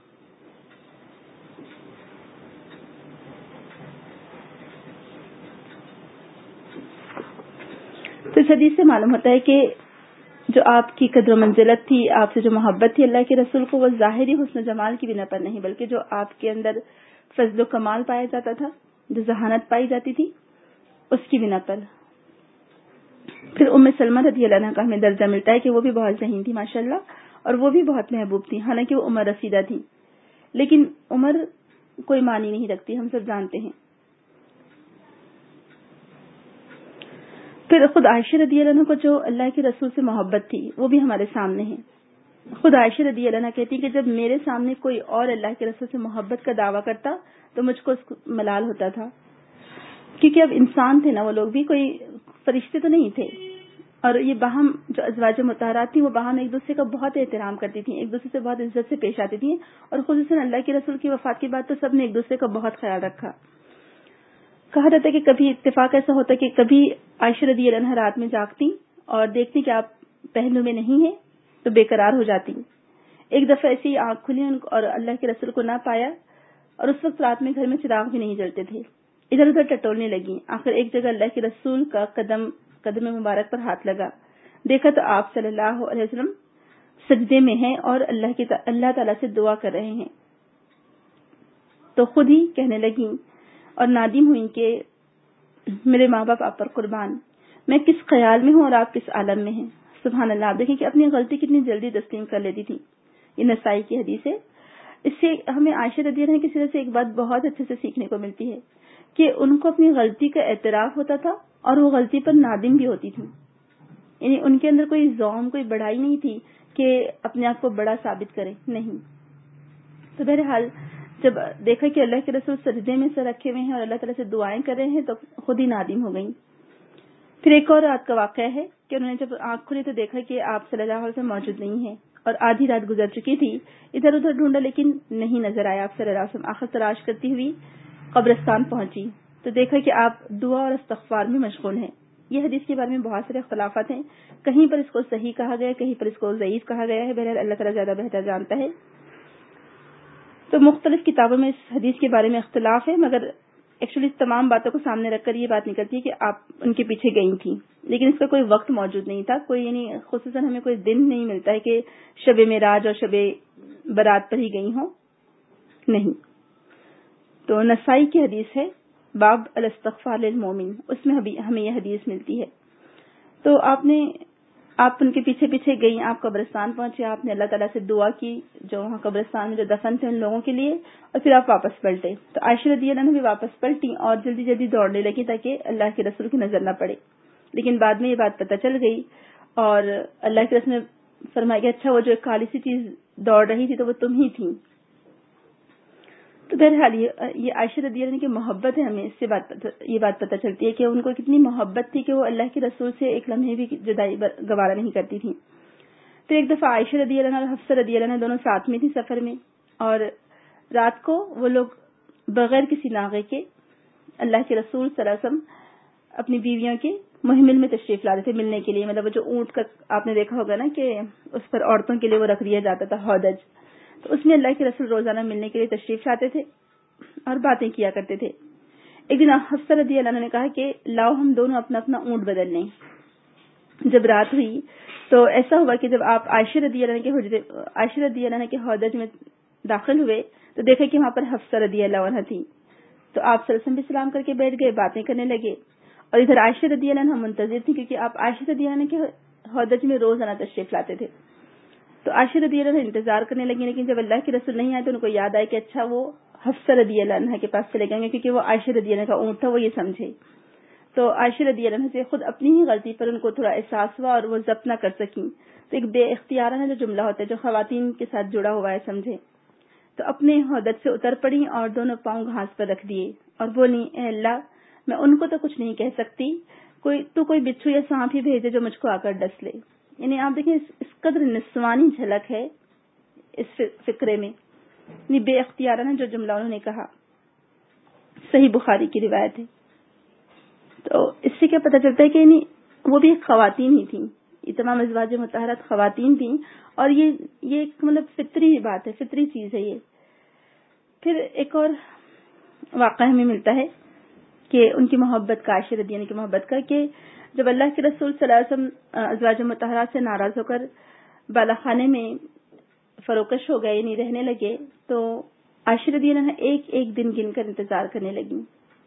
Speaker 1: تو اس حدیث سے معلوم ہوتا ہے کہ جو آپ کی قدر و منزلت تھی, آپ سے جو محبت تھی اللہ کے رسول کو, وہ ظاہری حسن و جمال کی بنا پر نہیں بلکہ جو آپ کے اندر فضل و کمال پایا جاتا تھا جو ذہانت پائی جاتی تھی اس کی بنا پر. پھر ام سلمہ رضی اللہ عنہا کا ہمیں درجہ ملتا ہے کہ وہ بھی بہت ذہین تھی ماشاءاللہ, اور وہ بھی بہت محبوب تھی, حالانکہ وہ عمر رسیدہ تھی, لیکن عمر کوئی معنی نہیں رکھتی, ہم سب جانتے ہیں. پھر خود عائشہ رضی اللہ عنہا کو جو اللہ کے رسول سے محبت تھی وہ بھی ہمارے سامنے ہے. خود عائشہ رضی اللہ عنہا کہتی ہیں کہ جب میرے سامنے کوئی اور اللہ کے رسول سے محبت کا دعویٰ کرتا تو مجھ کو اس کو ملال ہوتا تھا, کیونکہ اب انسان تھے نا وہ لوگ بھی, کوئی فرشتے تو نہیں تھے, اور یہ باہم جو ازواج مطہرات تھیں وہ باہم ایک دوسرے کا بہت احترام کرتی تھیں, ایک دوسرے سے بہت عزت سے پیش آتی تھیں, اور خصوصاً اللہ کے رسول کی وفات کے بعد تو سب نے ایک دوسرے کا بہت خیال رکھا. کہا جاتا ہے کہ کبھی اتفاق ایسا ہوتا کہ کبھی عائشہ رضی اللہ عنہا رات میں جاگتی اور دیکھتی کہ آپ پہلو میں نہیں ہیں تو بے قرار ہو جاتی. ایک دفعہ ایسی آنکھ کھلی اور اللہ کے رسول کو نہ پایا, اور اس وقت رات میں گھر میں چراغ بھی نہیں جلتے تھے. ادھر ادھر ٹٹولنے لگی, آخر ایک جگہ اللہ کے رسول کا قدم قدم مبارک پر ہاتھ لگا, دیکھا تو آپ صلی اللہ علیہ وسلم سجدے میں ہیں اور اللہ کے اللہ تعالیٰ سے دعا کر رہے ہیں. تو خود ہی کہنے لگی اور نادم ہوئی کہ میرے ماں باپ آپ پر قربان, میں کس خیال میں ہوں اور آپ کس عالم میں ہیں. سبحان اللہ, آپ دیکھیں کہ اپنی غلطی کتنی جلدی تسلیم کر لیتی تھی. یہ نسائی کی حدیث ہے. اس سے ہمیں عائشہ رضی اللہ عنہا کی سیرت سے ایک بات بہت اچھے سے سیکھنے کو ملتی ہے کہ ان کو اپنی غلطی کا اعتراف ہوتا تھا اور وہ غلطی پر نادم بھی ہوتی تھی. یعنی ان کے اندر کوئی ذوم, کوئی بڑائی نہیں تھی کہ اپنے آپ کو بڑا ثابت کرے, نہیں. تو بہرحال جب دیکھا کہ اللہ کے رسول سجدے میں سر رکھے ہوئے ہیں اور اللہ تعالیٰ سے دعائیں کر رہے ہیں تو خود ہی نادم ہو گئیں. پھر ایک اور رات کا واقعہ ہے کہ انہوں نے جب آنکھ کھلی تو دیکھا کہ آپ صلی اللہ علیہ وسلم موجود نہیں ہیں, اور آدھی رات گزر چکی تھی. ادھر ادھر ڈھونڈا لیکن نہیں نظر آیا آپ صلی اللہ علیہ وسلم. آخر تلاش کرتی ہوئی قبرستان پہنچی تو دیکھا کہ آپ دعا اور استغفار میں مشغول ہیں. یہ حدیث کے بارے میں بہت سارے اختلافات ہیں, کہیں پر اس کو صحیح کہا گیا, کہیں پر اس کو ضعیف کہا گیا ہے. بہرحال اللہ تعالیٰ زیادہ بہتر جانتا ہے. تو مختلف کتابوں میں اس حدیث کے بارے میں اختلاف ہے, مگر ایکچولی تمام باتوں کو سامنے رکھ کر یہ بات نکلتی ہے کہ آپ ان کے پیچھے گئی تھیں, لیکن اس کا کوئی وقت موجود نہیں تھا. کوئی یعنی خصوصاً ہمیں کوئی دن نہیں ملتا ہے کہ شب معراج اور شب برات پر ہی گئی ہوں, نہیں. تو نسائی کی حدیث ہے باب الاستغفار للمومن, اس میں ہمیں یہ حدیث ملتی ہے. تو آپ نے آپ ان کے پیچھے پیچھے گئیں, آپ قبرستان پہنچے, آپ نے اللہ تعالیٰ سے دعا کی جو وہاں قبرستان میں جو دفن تھے ان لوگوں کے لیے, اور پھر آپ واپس پلٹے. تو عائشہ رضی اللہ عنہا بھی واپس پلٹی اور جلدی جلدی دوڑنے لگی تاکہ اللہ کے رسول کی نظر نہ پڑے. لیکن بعد میں یہ بات پتہ چل گئی اور اللہ کے رسول نے فرمایا کہ اچھا وہ جو ایک کالی سی چیز دوڑ رہی تھی تو وہ تم ہی تھی. تو بہرحال یہ عائشہ رضی اللہ عنہا کی محبت ہے, ہمیں اس سے بات یہ بات پتہ چلتی ہے کہ ان کو کتنی محبت تھی کہ وہ اللہ کے رسول سے ایک لمحے بھی جدائی گوارا نہیں کرتی تھی. تو ایک دفعہ عائشہ رضی اللہ عنہا اور حفصہ رضی اللہ عنہا دونوں ساتھ میں تھی سفر میں, اور رات کو وہ لوگ بغیر کسی ناغے کے اللہ کے رسول صلی اللہ علیہ وسلم اپنی بیویوں کے محمل میں تشریف لاتے تھے ملنے کے لیے. مطلب وہ جو اونٹ کا آپ نے دیکھا ہوگا نا کہ اس پر عورتوں کے لیے وہ رکھ دیا جاتا تھا ہودج, تو اس میں اللہ کے رسول روزانہ ملنے کے لیے تشریف لاتے تھے اور باتیں کیا کرتے تھے. ایک دن حفصہ رضی اللہ عنہا نے کہا کہ لاؤ ہم دونوں اپنا اپنا اونٹ بدل لیں. جب رات ہوئی تو ایسا ہوا کہ جب آپ عائشہ رضی اللہ عنہا کے حجرے عائشہ رضی اللہ عنہا کے ہودج میں داخل ہوئے تو دیکھا کہ وہاں پر حفصہ رضی اللہ عنہا تھی. تو آپ صلی اللہ علیہ وسلم بھی سلام کر کے بیٹھ گئے, باتیں کرنے لگے, اور ادھر عائشہ رضی اللہ عنہا منتظر تھی کیونکہ آپ عائشہ رضی اللہ عنہا کے ہودج میں روزانہ تشریف لاتے تھے. تو عائشہ رضی اللہ عنہا انتظار کرنے لگی, لیکن جب اللہ کے رسول نہیں آئے تو ان کو یاد آیا کہ اچھا وہ حفصہ رضی اللہ عنہا کے پاس چلے گئے گے کیونکہ وہ عائشہ رضی اللہ عنہا کا اونٹ تھا, وہ یہ سمجھے. تو عائشہ رضی اللہ عنہا سے خود اپنی ہی غلطی پر ان کو تھوڑا احساس ہوا اور وہ ضبط نہ کر سکیں. تو ایک بے اختیارانہ جو جملہ ہوتا ہے جو خواتین کے ساتھ جڑا ہوا ہے سمجھے, تو اپنے ہودج سے اتر پڑی اور دونوں پاؤں گھاس پر رکھ دیے اور بولی اے اللہ میں ان کو تو کچھ نہیں کہہ سکتی, کوئی تو کوئی بچھو یا سانپ ہی بھیجے جو مجھ کو آ کر ڈس لے. یعنی آپ دیکھیں اس قدر نسوانی جھلک ہے اس فقرے میں, یعنی بے اختیارانہ جو جملہ انہوں نے کہا. صحیح بخاری کی روایت ہے. تو اس سے کیا پتہ چلتا ہے کہ یعنی وہ بھی ایک خواتین ہی تھیں, یہ تمام ازواج مطہرات خواتین تھیں, اور یہ یہ ایک مطلب فطری بات ہے, فطری چیز ہے یہ. پھر ایک اور واقعہ ہمیں ملتا ہے کہ ان کی محبت کا, عائشہ رضی اللہ عنہا کی محبت کا, کہ جب اللہ کے رسول صلی اللہ علیہ وسلم ازواج مطہرات سے ناراض ہو کر بالا خانے میں فروکش ہو گئے, یعنی رہنے لگے, تو عائشہ رضی اللہ عنہا ایک ایک دن گن کر انتظار کرنے لگی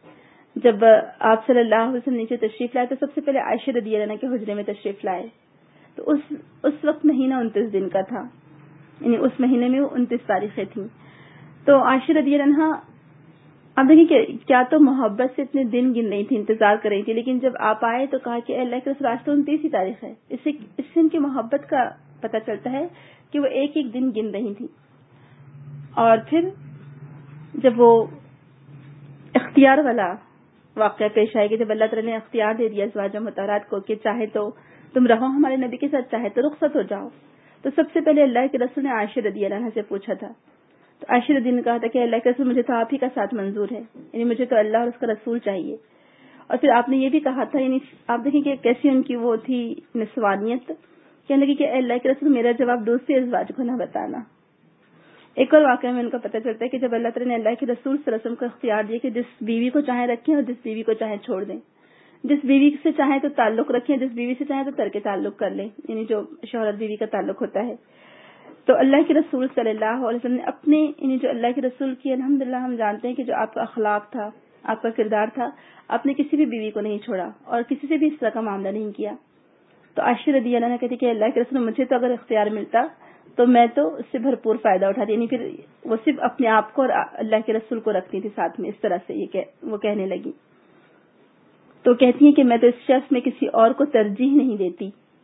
Speaker 1: جب آپ صلی اللہ علیہ وسلم نیچے تشریف لائے تو سب سے پہلے عائشہ رضی اللہ عنہا کے حجرے میں تشریف لائے. تو اس اس وقت مہینہ انتیس دن کا تھا، یعنی اس مہینے میں وہ انتیس تاریخیں تھیں. تو عائشہ رضی اللہ عنہا اب دیکھیں کہ کیا تو محبت سے اتنے دن گن رہی تھی، انتظار کر رہی تھی، لیکن جب آپ آئے تو کہا کہ اے اللہ کے رسول آج تو انتیس ہی تاریخ ہے. اس سے اس سے ان کی محبت کا پتہ چلتا ہے کہ وہ ایک ایک دن گن رہی تھی. اور پھر جب وہ اختیار والا واقعہ پیش آئے کہ جب اللہ تعالیٰ نے اختیار دے دیا ازواج مطہرات کو کہ چاہے تو تم رہو ہمارے نبی کے ساتھ، چاہے تو رخصت ہو جاؤ، تو سب سے پہلے اللہ کے رسول نے عائشہ رضی اللہ عنہا سے پوچھا تھا. تو عائشہ رضی نے کہا تھا کہ اللہ کے رسول مجھے تو آپ ہی کا ساتھ منظور ہے، یعنی مجھے تو اللہ اور اس کا رسول چاہیے. اور پھر آپ نے یہ بھی کہا تھا، یعنی آپ دیکھیں کہ کیسی ان کی وہ تھی نسوانیت، کہنے لگی کہ اللہ کے رسول میرا جواب دوسرے ازواج کو نہ بتانا. ایک اور واقعہ میں ان کا پتہ چلتا ہے کہ جب اللہ تعالیٰ نے اللہ کے رسول صلی اللہ علیہ وسلم کو اختیار دیا کہ جس بیوی کو چاہے رکھیں اور جس بیوی کو چاہے چھوڑ دیں، جس بیوی سے چاہے تو تعلق رکھیں، جس بیوی سے چاہے تو ترک تعلق کر لیں، یعنی جو شوہر بیوی کا تعلق ہوتا ہے. تو اللہ کے رسول صلی اللہ علیہ وسلم نے اپنے یعنی جو اللہ کے رسول کی الحمدللہ ہم جانتے ہیں کہ جو آپ کا اخلاق تھا، آپ کا کردار تھا، آپ نے کسی بھی بیوی کو نہیں چھوڑا اور کسی سے بھی اس طرح کا معاملہ نہیں کیا. تو عائشہ رضی اللہ عنہا کہتی کہ اللہ کے رسول مجھے تو اگر اختیار ملتا تو میں تو اس سے بھرپور فائدہ اٹھاتی، یعنی پھر وہ صرف اپنے آپ کو اور اللہ کے رسول کو رکھتی تھی ساتھ میں. اس طرح سے یہ کہ وہ کہنے لگی. تو کہتی ہیں کہ میں تو اس شخص میں کسی اور کو ترجیح نہیں دیتی.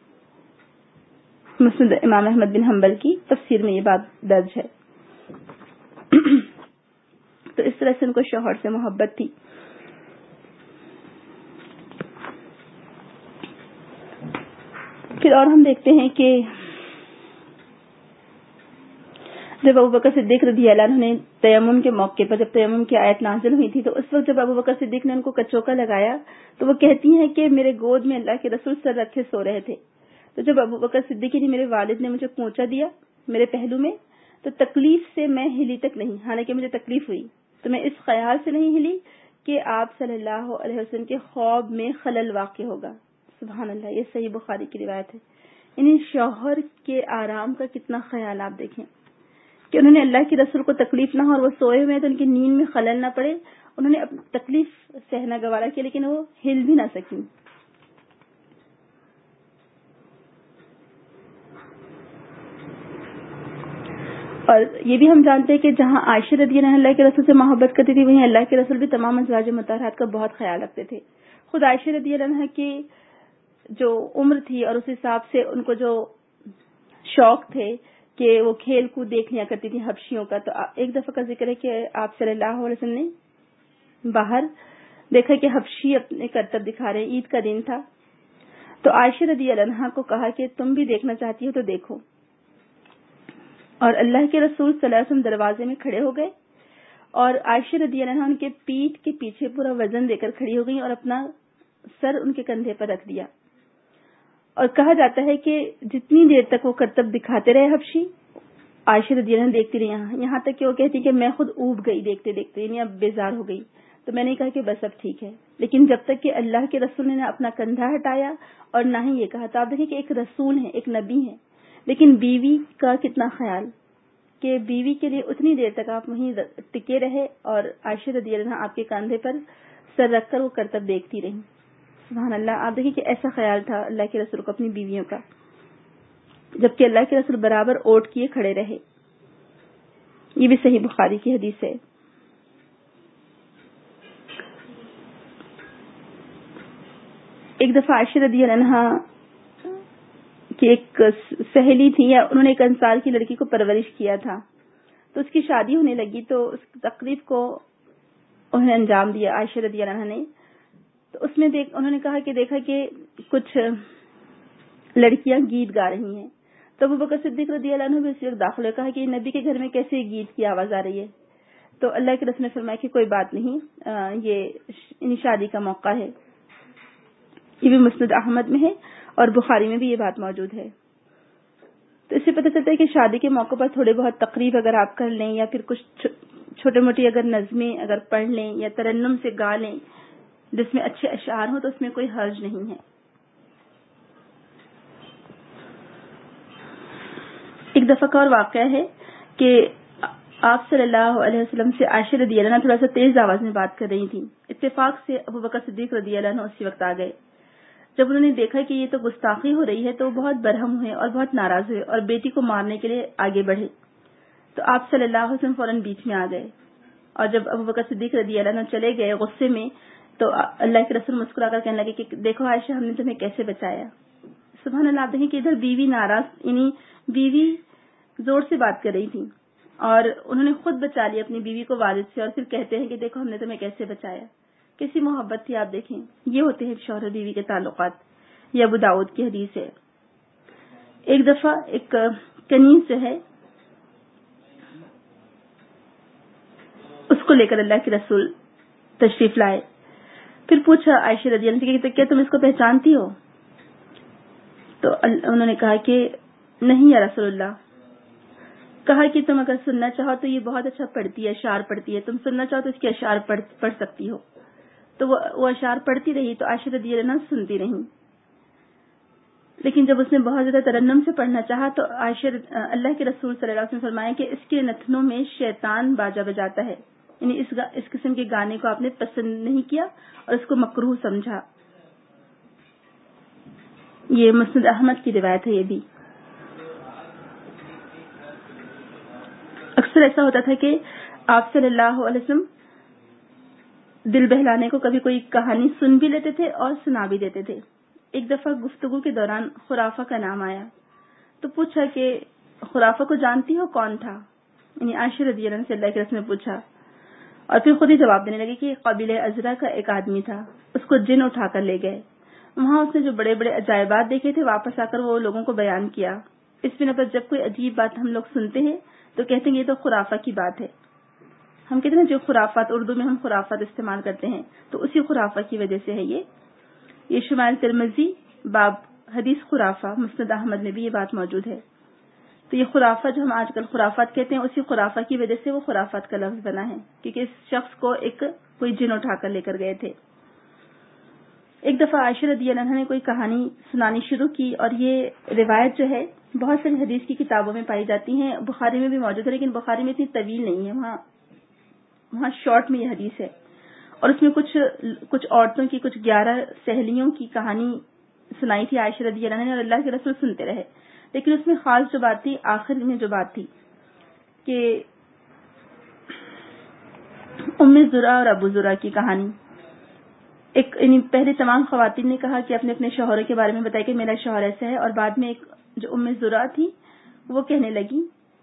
Speaker 1: مسند امام احمد بن حنبل کی تفسیر میں یہ بات درج ہے. تو اس طرح سے ان کو شوہر سے محبت تھی. پھر اور ہم دیکھتے ہیں کہ جب ابو بکر صدیق رضی اللہ عنہ نے تیمم کے موقع پر جب تیمم کی آیت نازل ہوئی تھی تو اس وقت جب ابو بکر صدیق نے ان کو کچوکا لگایا تو وہ کہتی ہیں کہ میرے گود میں اللہ کے رسول سر رکھے سو رہے تھے. تو جب ابو بکر صدیق نے میرے والد نے مجھے پہنچا دیا میرے پہلو میں تو تکلیف سے میں ہلی تک نہیں، حالانکہ مجھے تکلیف ہوئی تو میں اس خیال سے نہیں ہلی کہ آپ صلی اللہ علیہ وسلم کے خواب میں خلل واقع ہوگا. سبحان اللہ، یہ صحیح بخاری کی روایت ہے. یعنی شوہر کے آرام کا کتنا خیال آپ دیکھیں کہ انہوں نے اللہ کے رسول کو تکلیف نہ ہو اور وہ سوئے ہوئے تو ان کی نیند میں خلل نہ پڑے. انہوں نے تکلیف سہنا گوارا کیا لیکن وہ ہل بھی نہ سکیں. اور یہ بھی ہم جانتے ہیں کہ جہاں عائشہ رضی اللہ عنہا اللہ کے رسول سے محبت کرتی تھی وہیں اللہ کے رسول بھی تمام ازواج مطہرات کا بہت خیال رکھتے تھے. خود عائشہ رضی اللہ عنہا کی جو عمر تھی اور اس حساب سے ان کو جو شوق تھے کہ وہ کھیل کود دیکھ لیا کرتی تھی حبشیوں کا. تو ایک دفعہ کا ذکر ہے کہ آپ صلی اللہ علیہ وسلم نے باہر دیکھا کہ حبشی اپنے کرتب دکھا رہے، عید کا دن تھا. تو عائشہ رضی اللہ عنہا کو کہا کہ تم بھی دیکھنا چاہتی ہو تو دیکھو. اور اللہ کے رسول صلی اللہ علیہ وسلم دروازے میں کھڑے ہو گئے اور عائشہ رضی اللہ عنہا ان کے پیٹھ کے پیچھے پورا وزن دے کر کھڑی ہو گئی اور اپنا سر ان کے کندھے پر رکھ دیا. اور کہا جاتا ہے کہ جتنی دیر تک وہ کرتب دکھاتے رہے حبشی عائشہ رضی اللہ عنہا دیکھتی رہی یہاں یہاں تک کہ وہ کہتی کہ میں خود اوب گئی دیکھتے دیکھتے، یعنی اب بیزار ہو گئی. تو میں نے کہا کہ بس اب ٹھیک ہے، لیکن جب تک کہ اللہ کے رسول نے نہ اپنا کندھا ہٹایا اور نہ ہی یہ کہا. تو آپ دیکھیں کہ ایک رسول ہے، ایک نبی ہے، لیکن بیوی کا کتنا خیال کہ بیوی کے لیے اتنی دیر تک آپ وہیں ٹکے رہے اور عائشہ رضی اللہ عنہا آپ کے کاندھے پر سر رکھ کر وہ کرتب دیکھتی رہی. سبحان اللہ. آپ دیکھیں کہ ایسا خیال تھا اللہ کے رسول کو اپنی بیویوں کا، جبکہ اللہ کے رسول برابر اوٹ کیے کھڑے رہے. یہ بھی صحیح بخاری کی حدیث ہے. ایک دفعہ عائشہ رضی اللہ عنہا کی ایک سہیلی تھی، یا انہوں نے ایک انصار کی لڑکی کو پرورش کیا تھا، تو اس کی شادی ہونے لگی تو اس تقریب کو انہوں نے انجام دیا عائشہ رضی اللہ عنہا نے. تو اس میں دیکھ انہوں نے کہا کہ دیکھا کہ کچھ لڑکیاں گیت گا رہی ہیں. تو ابو بکر صدیق رضی اللہ عنہ بھی اسی وقت داخل ہوئے، کہا کہ نبی کے گھر میں کیسے گیت کی آواز آ رہی ہے. تو اللہ کے رسول نے فرمایا کہ کوئی بات نہیں، یہ شادی کا موقع ہے. یہ بھی مسند احمد میں ہے اور بخاری میں بھی یہ بات موجود ہے. تو اس سے پتہ چلتا ہے کہ شادی کے موقع پر تھوڑے بہت تقریب اگر آپ کر لیں یا پھر کچھ چھوٹے موٹی اگر نظمیں اگر پڑھ لیں یا ترنم سے گا لیں جس میں اچھے اشعار ہوں تو اس میں کوئی حرج نہیں ہے. ایک دفعہ کا اور واقعہ ہے کہ آپ صلی اللہ علیہ وسلم سے عائشہ رضی اللہ عنہ تھوڑا سا تیز آواز میں بات کر رہی تھیں. اتفاق سے ابو بکر صدیق رضی اللہ عنہ اسی وقت آ گئے. جب انہوں نے دیکھا کہ یہ تو گستاخی ہو رہی ہے تو وہ بہت برہم ہوئے اور بہت ناراض ہوئے اور بیٹی کو مارنے کے لیے آگے بڑھے. تو آپ صلی اللہ علیہ وسلم فوراً بیچ میں آ گئے اور جب ابو بکر صدیق رضی اللہ عنہ چلے گئے غصے میں تو اللہ کے رسول مسکرا کر کہنے لگے کہ دیکھو عائشہ ہم نے تمہیں کیسے بچایا. سبحان اللہ. آپ دیکھیں کہ ادھر بیوی ناراض یعنی بیوی زور سے بات کر رہی تھی اور انہوں نے خود بچا لی اپنی بیوی کو والد سے اور پھر کہتے ہیں کہ دیکھو ہم نے تمہیں کیسے بچایا. کیسی محبت تھی. آپ دیکھیں یہ ہوتے ہیں شوہر بیوی کے تعلقات. یہ ابو داؤد کی حدیث ہے. ایک دفعہ ایک کنیز جو ہے اس کو لے کر اللہ کے رسول تشریف لائے. پھر پوچھا عائشہ رضی اللہ عنہ کہ کیا تم اس کو پہچانتی ہو؟ تو انہوں نے کہا کہ نہیں یا رسول اللہ. کہا کہ تم اگر سننا چاہو تو یہ بہت اچھا پڑھتی ہے, اشعار پڑھتی ہے, تم سننا چاہو تو اس کے اشعار پڑھ, پڑھ سکتی ہو. تو وہ, وہ اشعار پڑھتی رہی تو عائشہ رضی اللہ عنہ سنتی رہی. لیکن جب اس نے بہت زیادہ ترنم سے پڑھنا چاہا تو عائشہ اللہ کے رسول صلی اللہ علیہ وسلم فرمایا کہ اس کے نتنوں میں شیطان باجا بجاتا ہے. یعنی اس, اس قسم کے گانے کو آپ نے پسند نہیں کیا اور اس کو مکروہ سمجھا. یہ مسند احمد کی روایت ہے. یہ بھی اکثر ایسا ہوتا تھا کہ آپ صلی اللہ علیہ وسلم دل بہلانے کو کبھی کوئی کہانی سن بھی لیتے تھے اور سنا بھی دیتے تھے. ایک دفعہ گفتگو کے دوران خرافہ کا نام آیا تو پوچھا کہ خرافہ کو جانتی ہو, کون تھا؟ یعنی عائشہ رضی اللہ عنہ سے اللہ کے رسول نے پوچھا اور پھر خود ہی جواب دینے لگے کہ قبیلہ ازرا کا ایک آدمی تھا, اس کو جن اٹھا کر لے گئے. وہاں اس نے جو بڑے بڑے عجائبات دیکھے تھے واپس آ کر وہ لوگوں کو بیان کیا. اس بنا پر جب کوئی عجیب بات ہم لوگ سنتے ہیں تو کہتے ہیں یہ تو خرافہ کی بات ہے. ہم کہتے ہیں جو خرافات, اردو میں ہم خرافات استعمال کرتے ہیں تو اسی خرافہ کی وجہ سے ہے. یہ یہ شمال ترمذی باب حدیث خرافہ, مسند احمد میں بھی یہ بات موجود ہے. تو یہ خرافہ جو ہم آج کل خرافات کہتے ہیں اسی خرافہ کی وجہ سے وہ خرافات کا لفظ بنا ہے کیونکہ اس شخص کو ایک کوئی جن اٹھا کر لے کر گئے تھے. ایک دفعہ عائشہ رضی اللہ عنہ نے کوئی کہانی سنانی شروع کی اور یہ روایت جو ہے بہت ساری حدیث کی کتابوں میں پائی جاتی ہیں, بخاری میں بھی موجود ہے لیکن بخاری میں اتنی طویل نہیں ہے, وہاں وہاں شارٹ میں یہ حدیث ہے. اور اس میں کچھ کچھ عورتوں کی کچھ گیارہ سہیلیوں کی کہانی سنائی تھی عائشہ رضی اللہ عنہ نے اور اللہ کے رسول سنتے رہے. لیکن اس میں خاص جو بات تھی آخر میں جو بات تھی کہ ام زرع اور ابو زرع کی کہانی. ایک یعنی پہلے تمام خواتین نے کہا کہ اپنے اپنے شوہروں کے بارے میں بتایا کہ میرا شوہر ایسا ہے, اور بعد میں ایک جو ام زرع تھی وہ کہنے لگی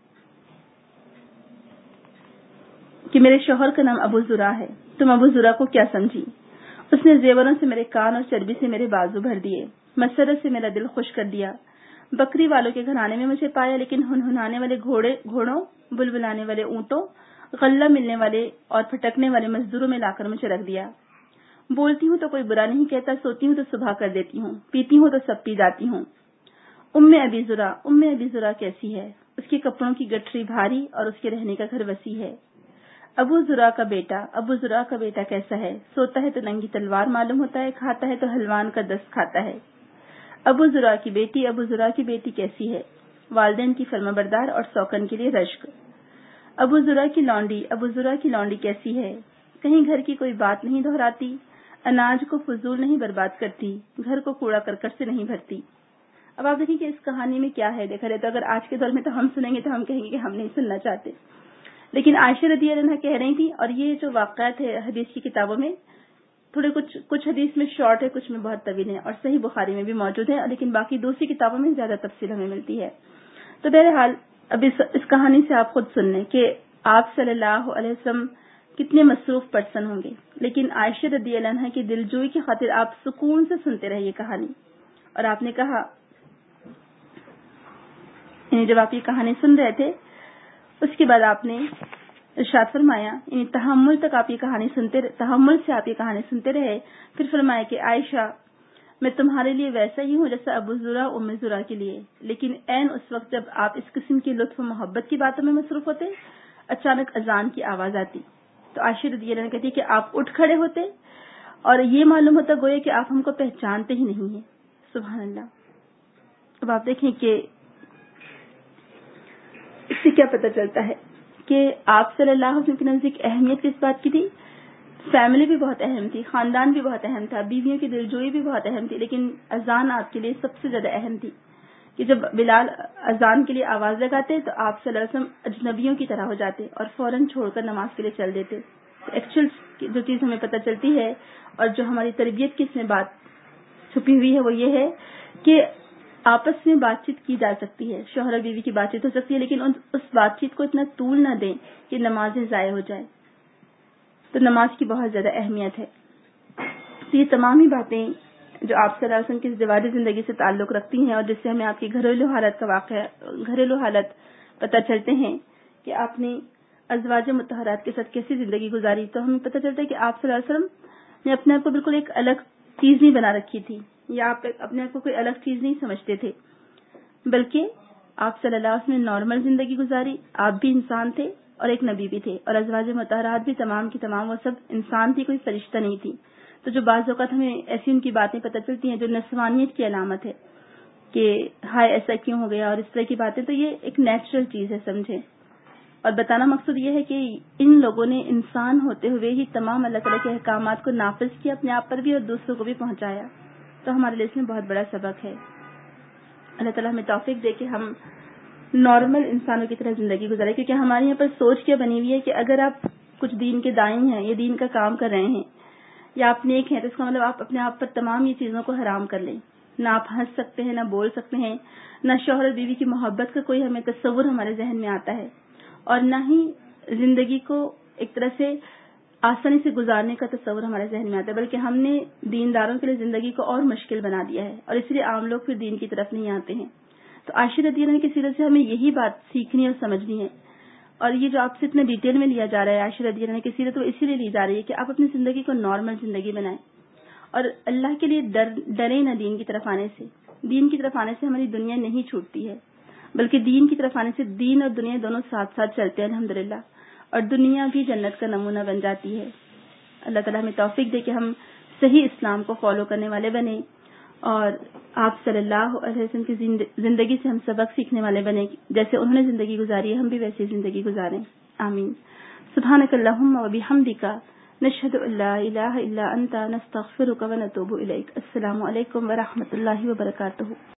Speaker 1: کہ میرے شوہر کا نام ابو زرع ہے, تم ابو زرع کو کیا سمجھی؟ اس نے زیوروں سے میرے کان اور چربی سے میرے بازو بھر دیے, مسرت سے میرا دل خوش کر دیا. بکری والوں کے گھرانے میں مجھے پایا لیکن ہنہنانے والے گھوڑے گھوڑوں بلبلانے والے اونٹوں غلہ ملنے والے اور پھٹکنے والے مزدوروں میں لا کر مجھے رکھ دیا. بولتی ہوں تو کوئی برا نہیں کہتا, سوتی ہوں تو صبح کر دیتی ہوں, پیتی ہوں تو سب پی جاتی ہوں. ام ابی زرع ام ابی زرع کیسی ہے؟ اس کے کپڑوں کی گٹھری بھاری اور اس کے رہنے کا گھر وسیع ہے. ابو زرع کا بیٹا ابو زرع کا بیٹا کیسا ہے؟ سوتا ہے تو ننگی تلوار معلوم ہوتا ہے, کھاتا ہے تو حلوان کا دست کھاتا ہے. ابو زرع کی بیٹی ابو زرع کی بیٹی کیسی ہے؟ والدین کی فرمانبردار اور سوکن کے لیے رشک. ابو زرع کی لونڈی ابو زرع کی لونڈی کیسی ہے؟ کہیں گھر کی کوئی بات نہیں دہراتی, اناج کو فضول نہیں برباد کرتی, گھر کو کوڑا کرکٹ سے نہیں بھرتی. اب آپ دیکھیں کہ اس کہانی میں کیا ہے. دیکھا جائے تو اگر آج کے دور میں تو ہم سنیں گے تو ہم کہیں گے کہ ہم نہیں سننا چاہتے, لیکن عائشہ رضی اللہ عنہ کہہ رہی تھی. اور یہ جو واقعات ہے حدیث کی کتابوں میں تھوڑے کچھ کچھ حدیث میں شارٹ ہے, کچھ میں بہت طویل ہے, اور صحیح بخاری میں بھی موجود ہے, لیکن باقی دوسری کتابوں میں زیادہ تفصیل ہمیں ملتی ہے. تو بہرحال اب اس, اس کہانی سے آپ خود سن لیں کہ آپ صلی اللہ علیہ وسلم کتنے مصروف پرسن ہوں گے, لیکن عائشہ رضی اللہ عنہ کی دلجوئی کی خاطر آپ سکون سے سنتے رہے یہ کہانی. اور آپ نے کہا یعنی جب آپ یہ کہانی سن رہے تھے اس کے بعد آپ نے ارشاد فرمایا, یعنی تحمل تک آپ یہ کہانی سنتے تحمل سے آپ یہ کہانی سنتے رہے. پھر فرمایا کہ عائشہ میں تمہارے لیے ویسا ہی ہوں جیسا ابو زرع ام زرع کے لیے, لیکن عین اس وقت جب آپ اس قسم کی لطف و محبت کی باتوں میں مصروف ہوتے اچانک اذان کی آواز آتی تو عائشہ رضی اللہ عنہ کہتی کہ آپ اٹھ کھڑے ہوتے اور یہ معلوم ہوتا گویا کہ آپ ہم کو پہچانتے ہی نہیں ہیں. سبحان اللہ. اب آپ دیکھیں کہ اس سے کیا پتہ چلتا ہے کہ بلکہ آپ صلی اللہ علیہ وسلم کے نزدیک اہمیت کس بات کی تھی؟ فیملی بھی بہت اہم تھی، خاندان بھی بہت اہم تھا، بیویوں کی دلجوئی بھی بہت اہم تھی، لیکن اذان آپ کے لیے سب سے زیادہ اہم تھی کہ جب بلال اذان کے لیے آواز لگاتے تو آپ صلی اللہ علیہ وسلم اجنبیوں کی طرح ہو جاتے اور فوراً چھوڑ کر نماز کے لیے چل دیتے. ایکچوئل جو چیز ہمیں پتہ چلتی ہے اور جو ہماری تربیت کی اس میں بات چھپی ہوئی ہے وہ یہ ہے کہ آپس میں بات چیت کی جا سکتی ہے، شوہر بیوی کی بات چیت ہو سکتی ہے، لیکن اس بات چیت کو اتنا طول نہ دیں کہ نمازیں ضائع ہو جائیں. تو نماز کی بہت زیادہ اہمیت ہے. تو یہ تمام ہی باتیں جو آپ صلی اللہ علیہ وسلم کی ازدواجی زندگی سے تعلق رکھتی ہیں اور جس سے ہمیں آپ کی گھریلو حالت کا واقعہ گھریلو حالت پتہ چلتے ہیں کہ آپ نے ازواج مطہرات کے ساتھ کیسی زندگی گزاری، تو ہمیں پتہ چلتا ہے کہ آپ صلی اللہ علیہ وسلم نے اپنے آپ کو بالکل ایک الگ چیز نہیں بنا رکھی تھی یا آپ اپنے آپ کو کوئی الگ چیز نہیں سمجھتے تھے، بلکہ آپ صلی اللہ علیہ وسلم نے نارمل زندگی گزاری. آپ بھی انسان تھے اور ایک نبی بھی تھے، اور ازواج مطہرات بھی تمام کی تمام وہ سب انسان تھی، کوئی فرشتہ نہیں تھی. تو جو بعض اوقات ہمیں ایسی ان کی باتیں پتہ چلتی ہیں جو نسوانیت کی علامت ہے کہ ہائے ایسا کیوں ہو گیا اور اس طرح کی باتیں، تو یہ ایک نیچرل چیز ہے سمجھیں. اور بتانا مقصد یہ ہے کہ ان لوگوں نے انسان ہوتے ہوئے ہی تمام اللہ تعالیٰ کے احکامات کو نافذ کیا اپنے آپ پر بھی اور دوسروں کو بھی پہنچایا. تو ہمارے لیے اس میں بہت بڑا سبق ہے. اللہ تعالیٰ ہمیں توفیق دے کہ ہم نارمل انسانوں کی طرح زندگی گزارے، کیونکہ ہمارے یہاں پر سوچ کیا بنی ہوئی ہے کہ اگر آپ کچھ دین کے دائیں ہیں یا دین کا کام کر رہے ہیں یا آپ نیک ہیں تو اس کا مطلب آپ اپنے آپ پر تمام یہ چیزوں کو حرام کر لیں. نہ آپ ہنس سکتے ہیں، نہ بول سکتے ہیں، نہ شوہر اور بیوی کی محبت کا کوئی ہمیں تصور ہمارے ذہن میں آتا ہے، اور نہ ہی زندگی کو ایک طرح سے آسانی سے گزارنے کا تصور ہمارے ذہن میں آتا ہے، بلکہ ہم نے دینداروں کے لیے زندگی کو اور مشکل بنا دیا ہے، اور اس لیے عام لوگ پھر دین کی طرف نہیں آتے ہیں. تو عائشہ رضی اللہ عنہا کی سیرت سے ہمیں یہی بات سیکھنی اور سمجھنی ہے. اور یہ جو آپ سے اتنے ڈیٹیل میں لیا جا رہا ہے عائشہ رضی اللہ عنہا کی سیرت، وہ اسی لیے لی جا رہی ہے کہ آپ اپنی زندگی کو نارمل زندگی بنائیں اور اللہ کے لیے ڈر ڈریں نہ. دین کی طرف آنے سے دین کی طرف آنے سے ہماری دنیا نہیں چھوٹتی ہے، بلکہ دین کی طرف آنے سے دین اور دنیا دونوں ساتھ ساتھ چلتے ہیں الحمدللہ، اور دنیا بھی جنت کا نمونہ بن جاتی ہے. اللہ تعالیٰ ہمیں توفیق دے کہ ہم صحیح اسلام کو فالو کرنے والے بنیں اور آپ صلی اللہ علیہ وسلم کی زندگی سے ہم سبق سیکھنے والے بنیں، جیسے انہوں نے زندگی گزاری ہے ہم بھی ویسی زندگی گزاریں. آمین. سبحانک اللہم و بحمدک نشہد ان لا الہ الا انت نستغفرک و نتوب الیک. السلام علیکم ورحمۃ اللہ وبرکاتہ.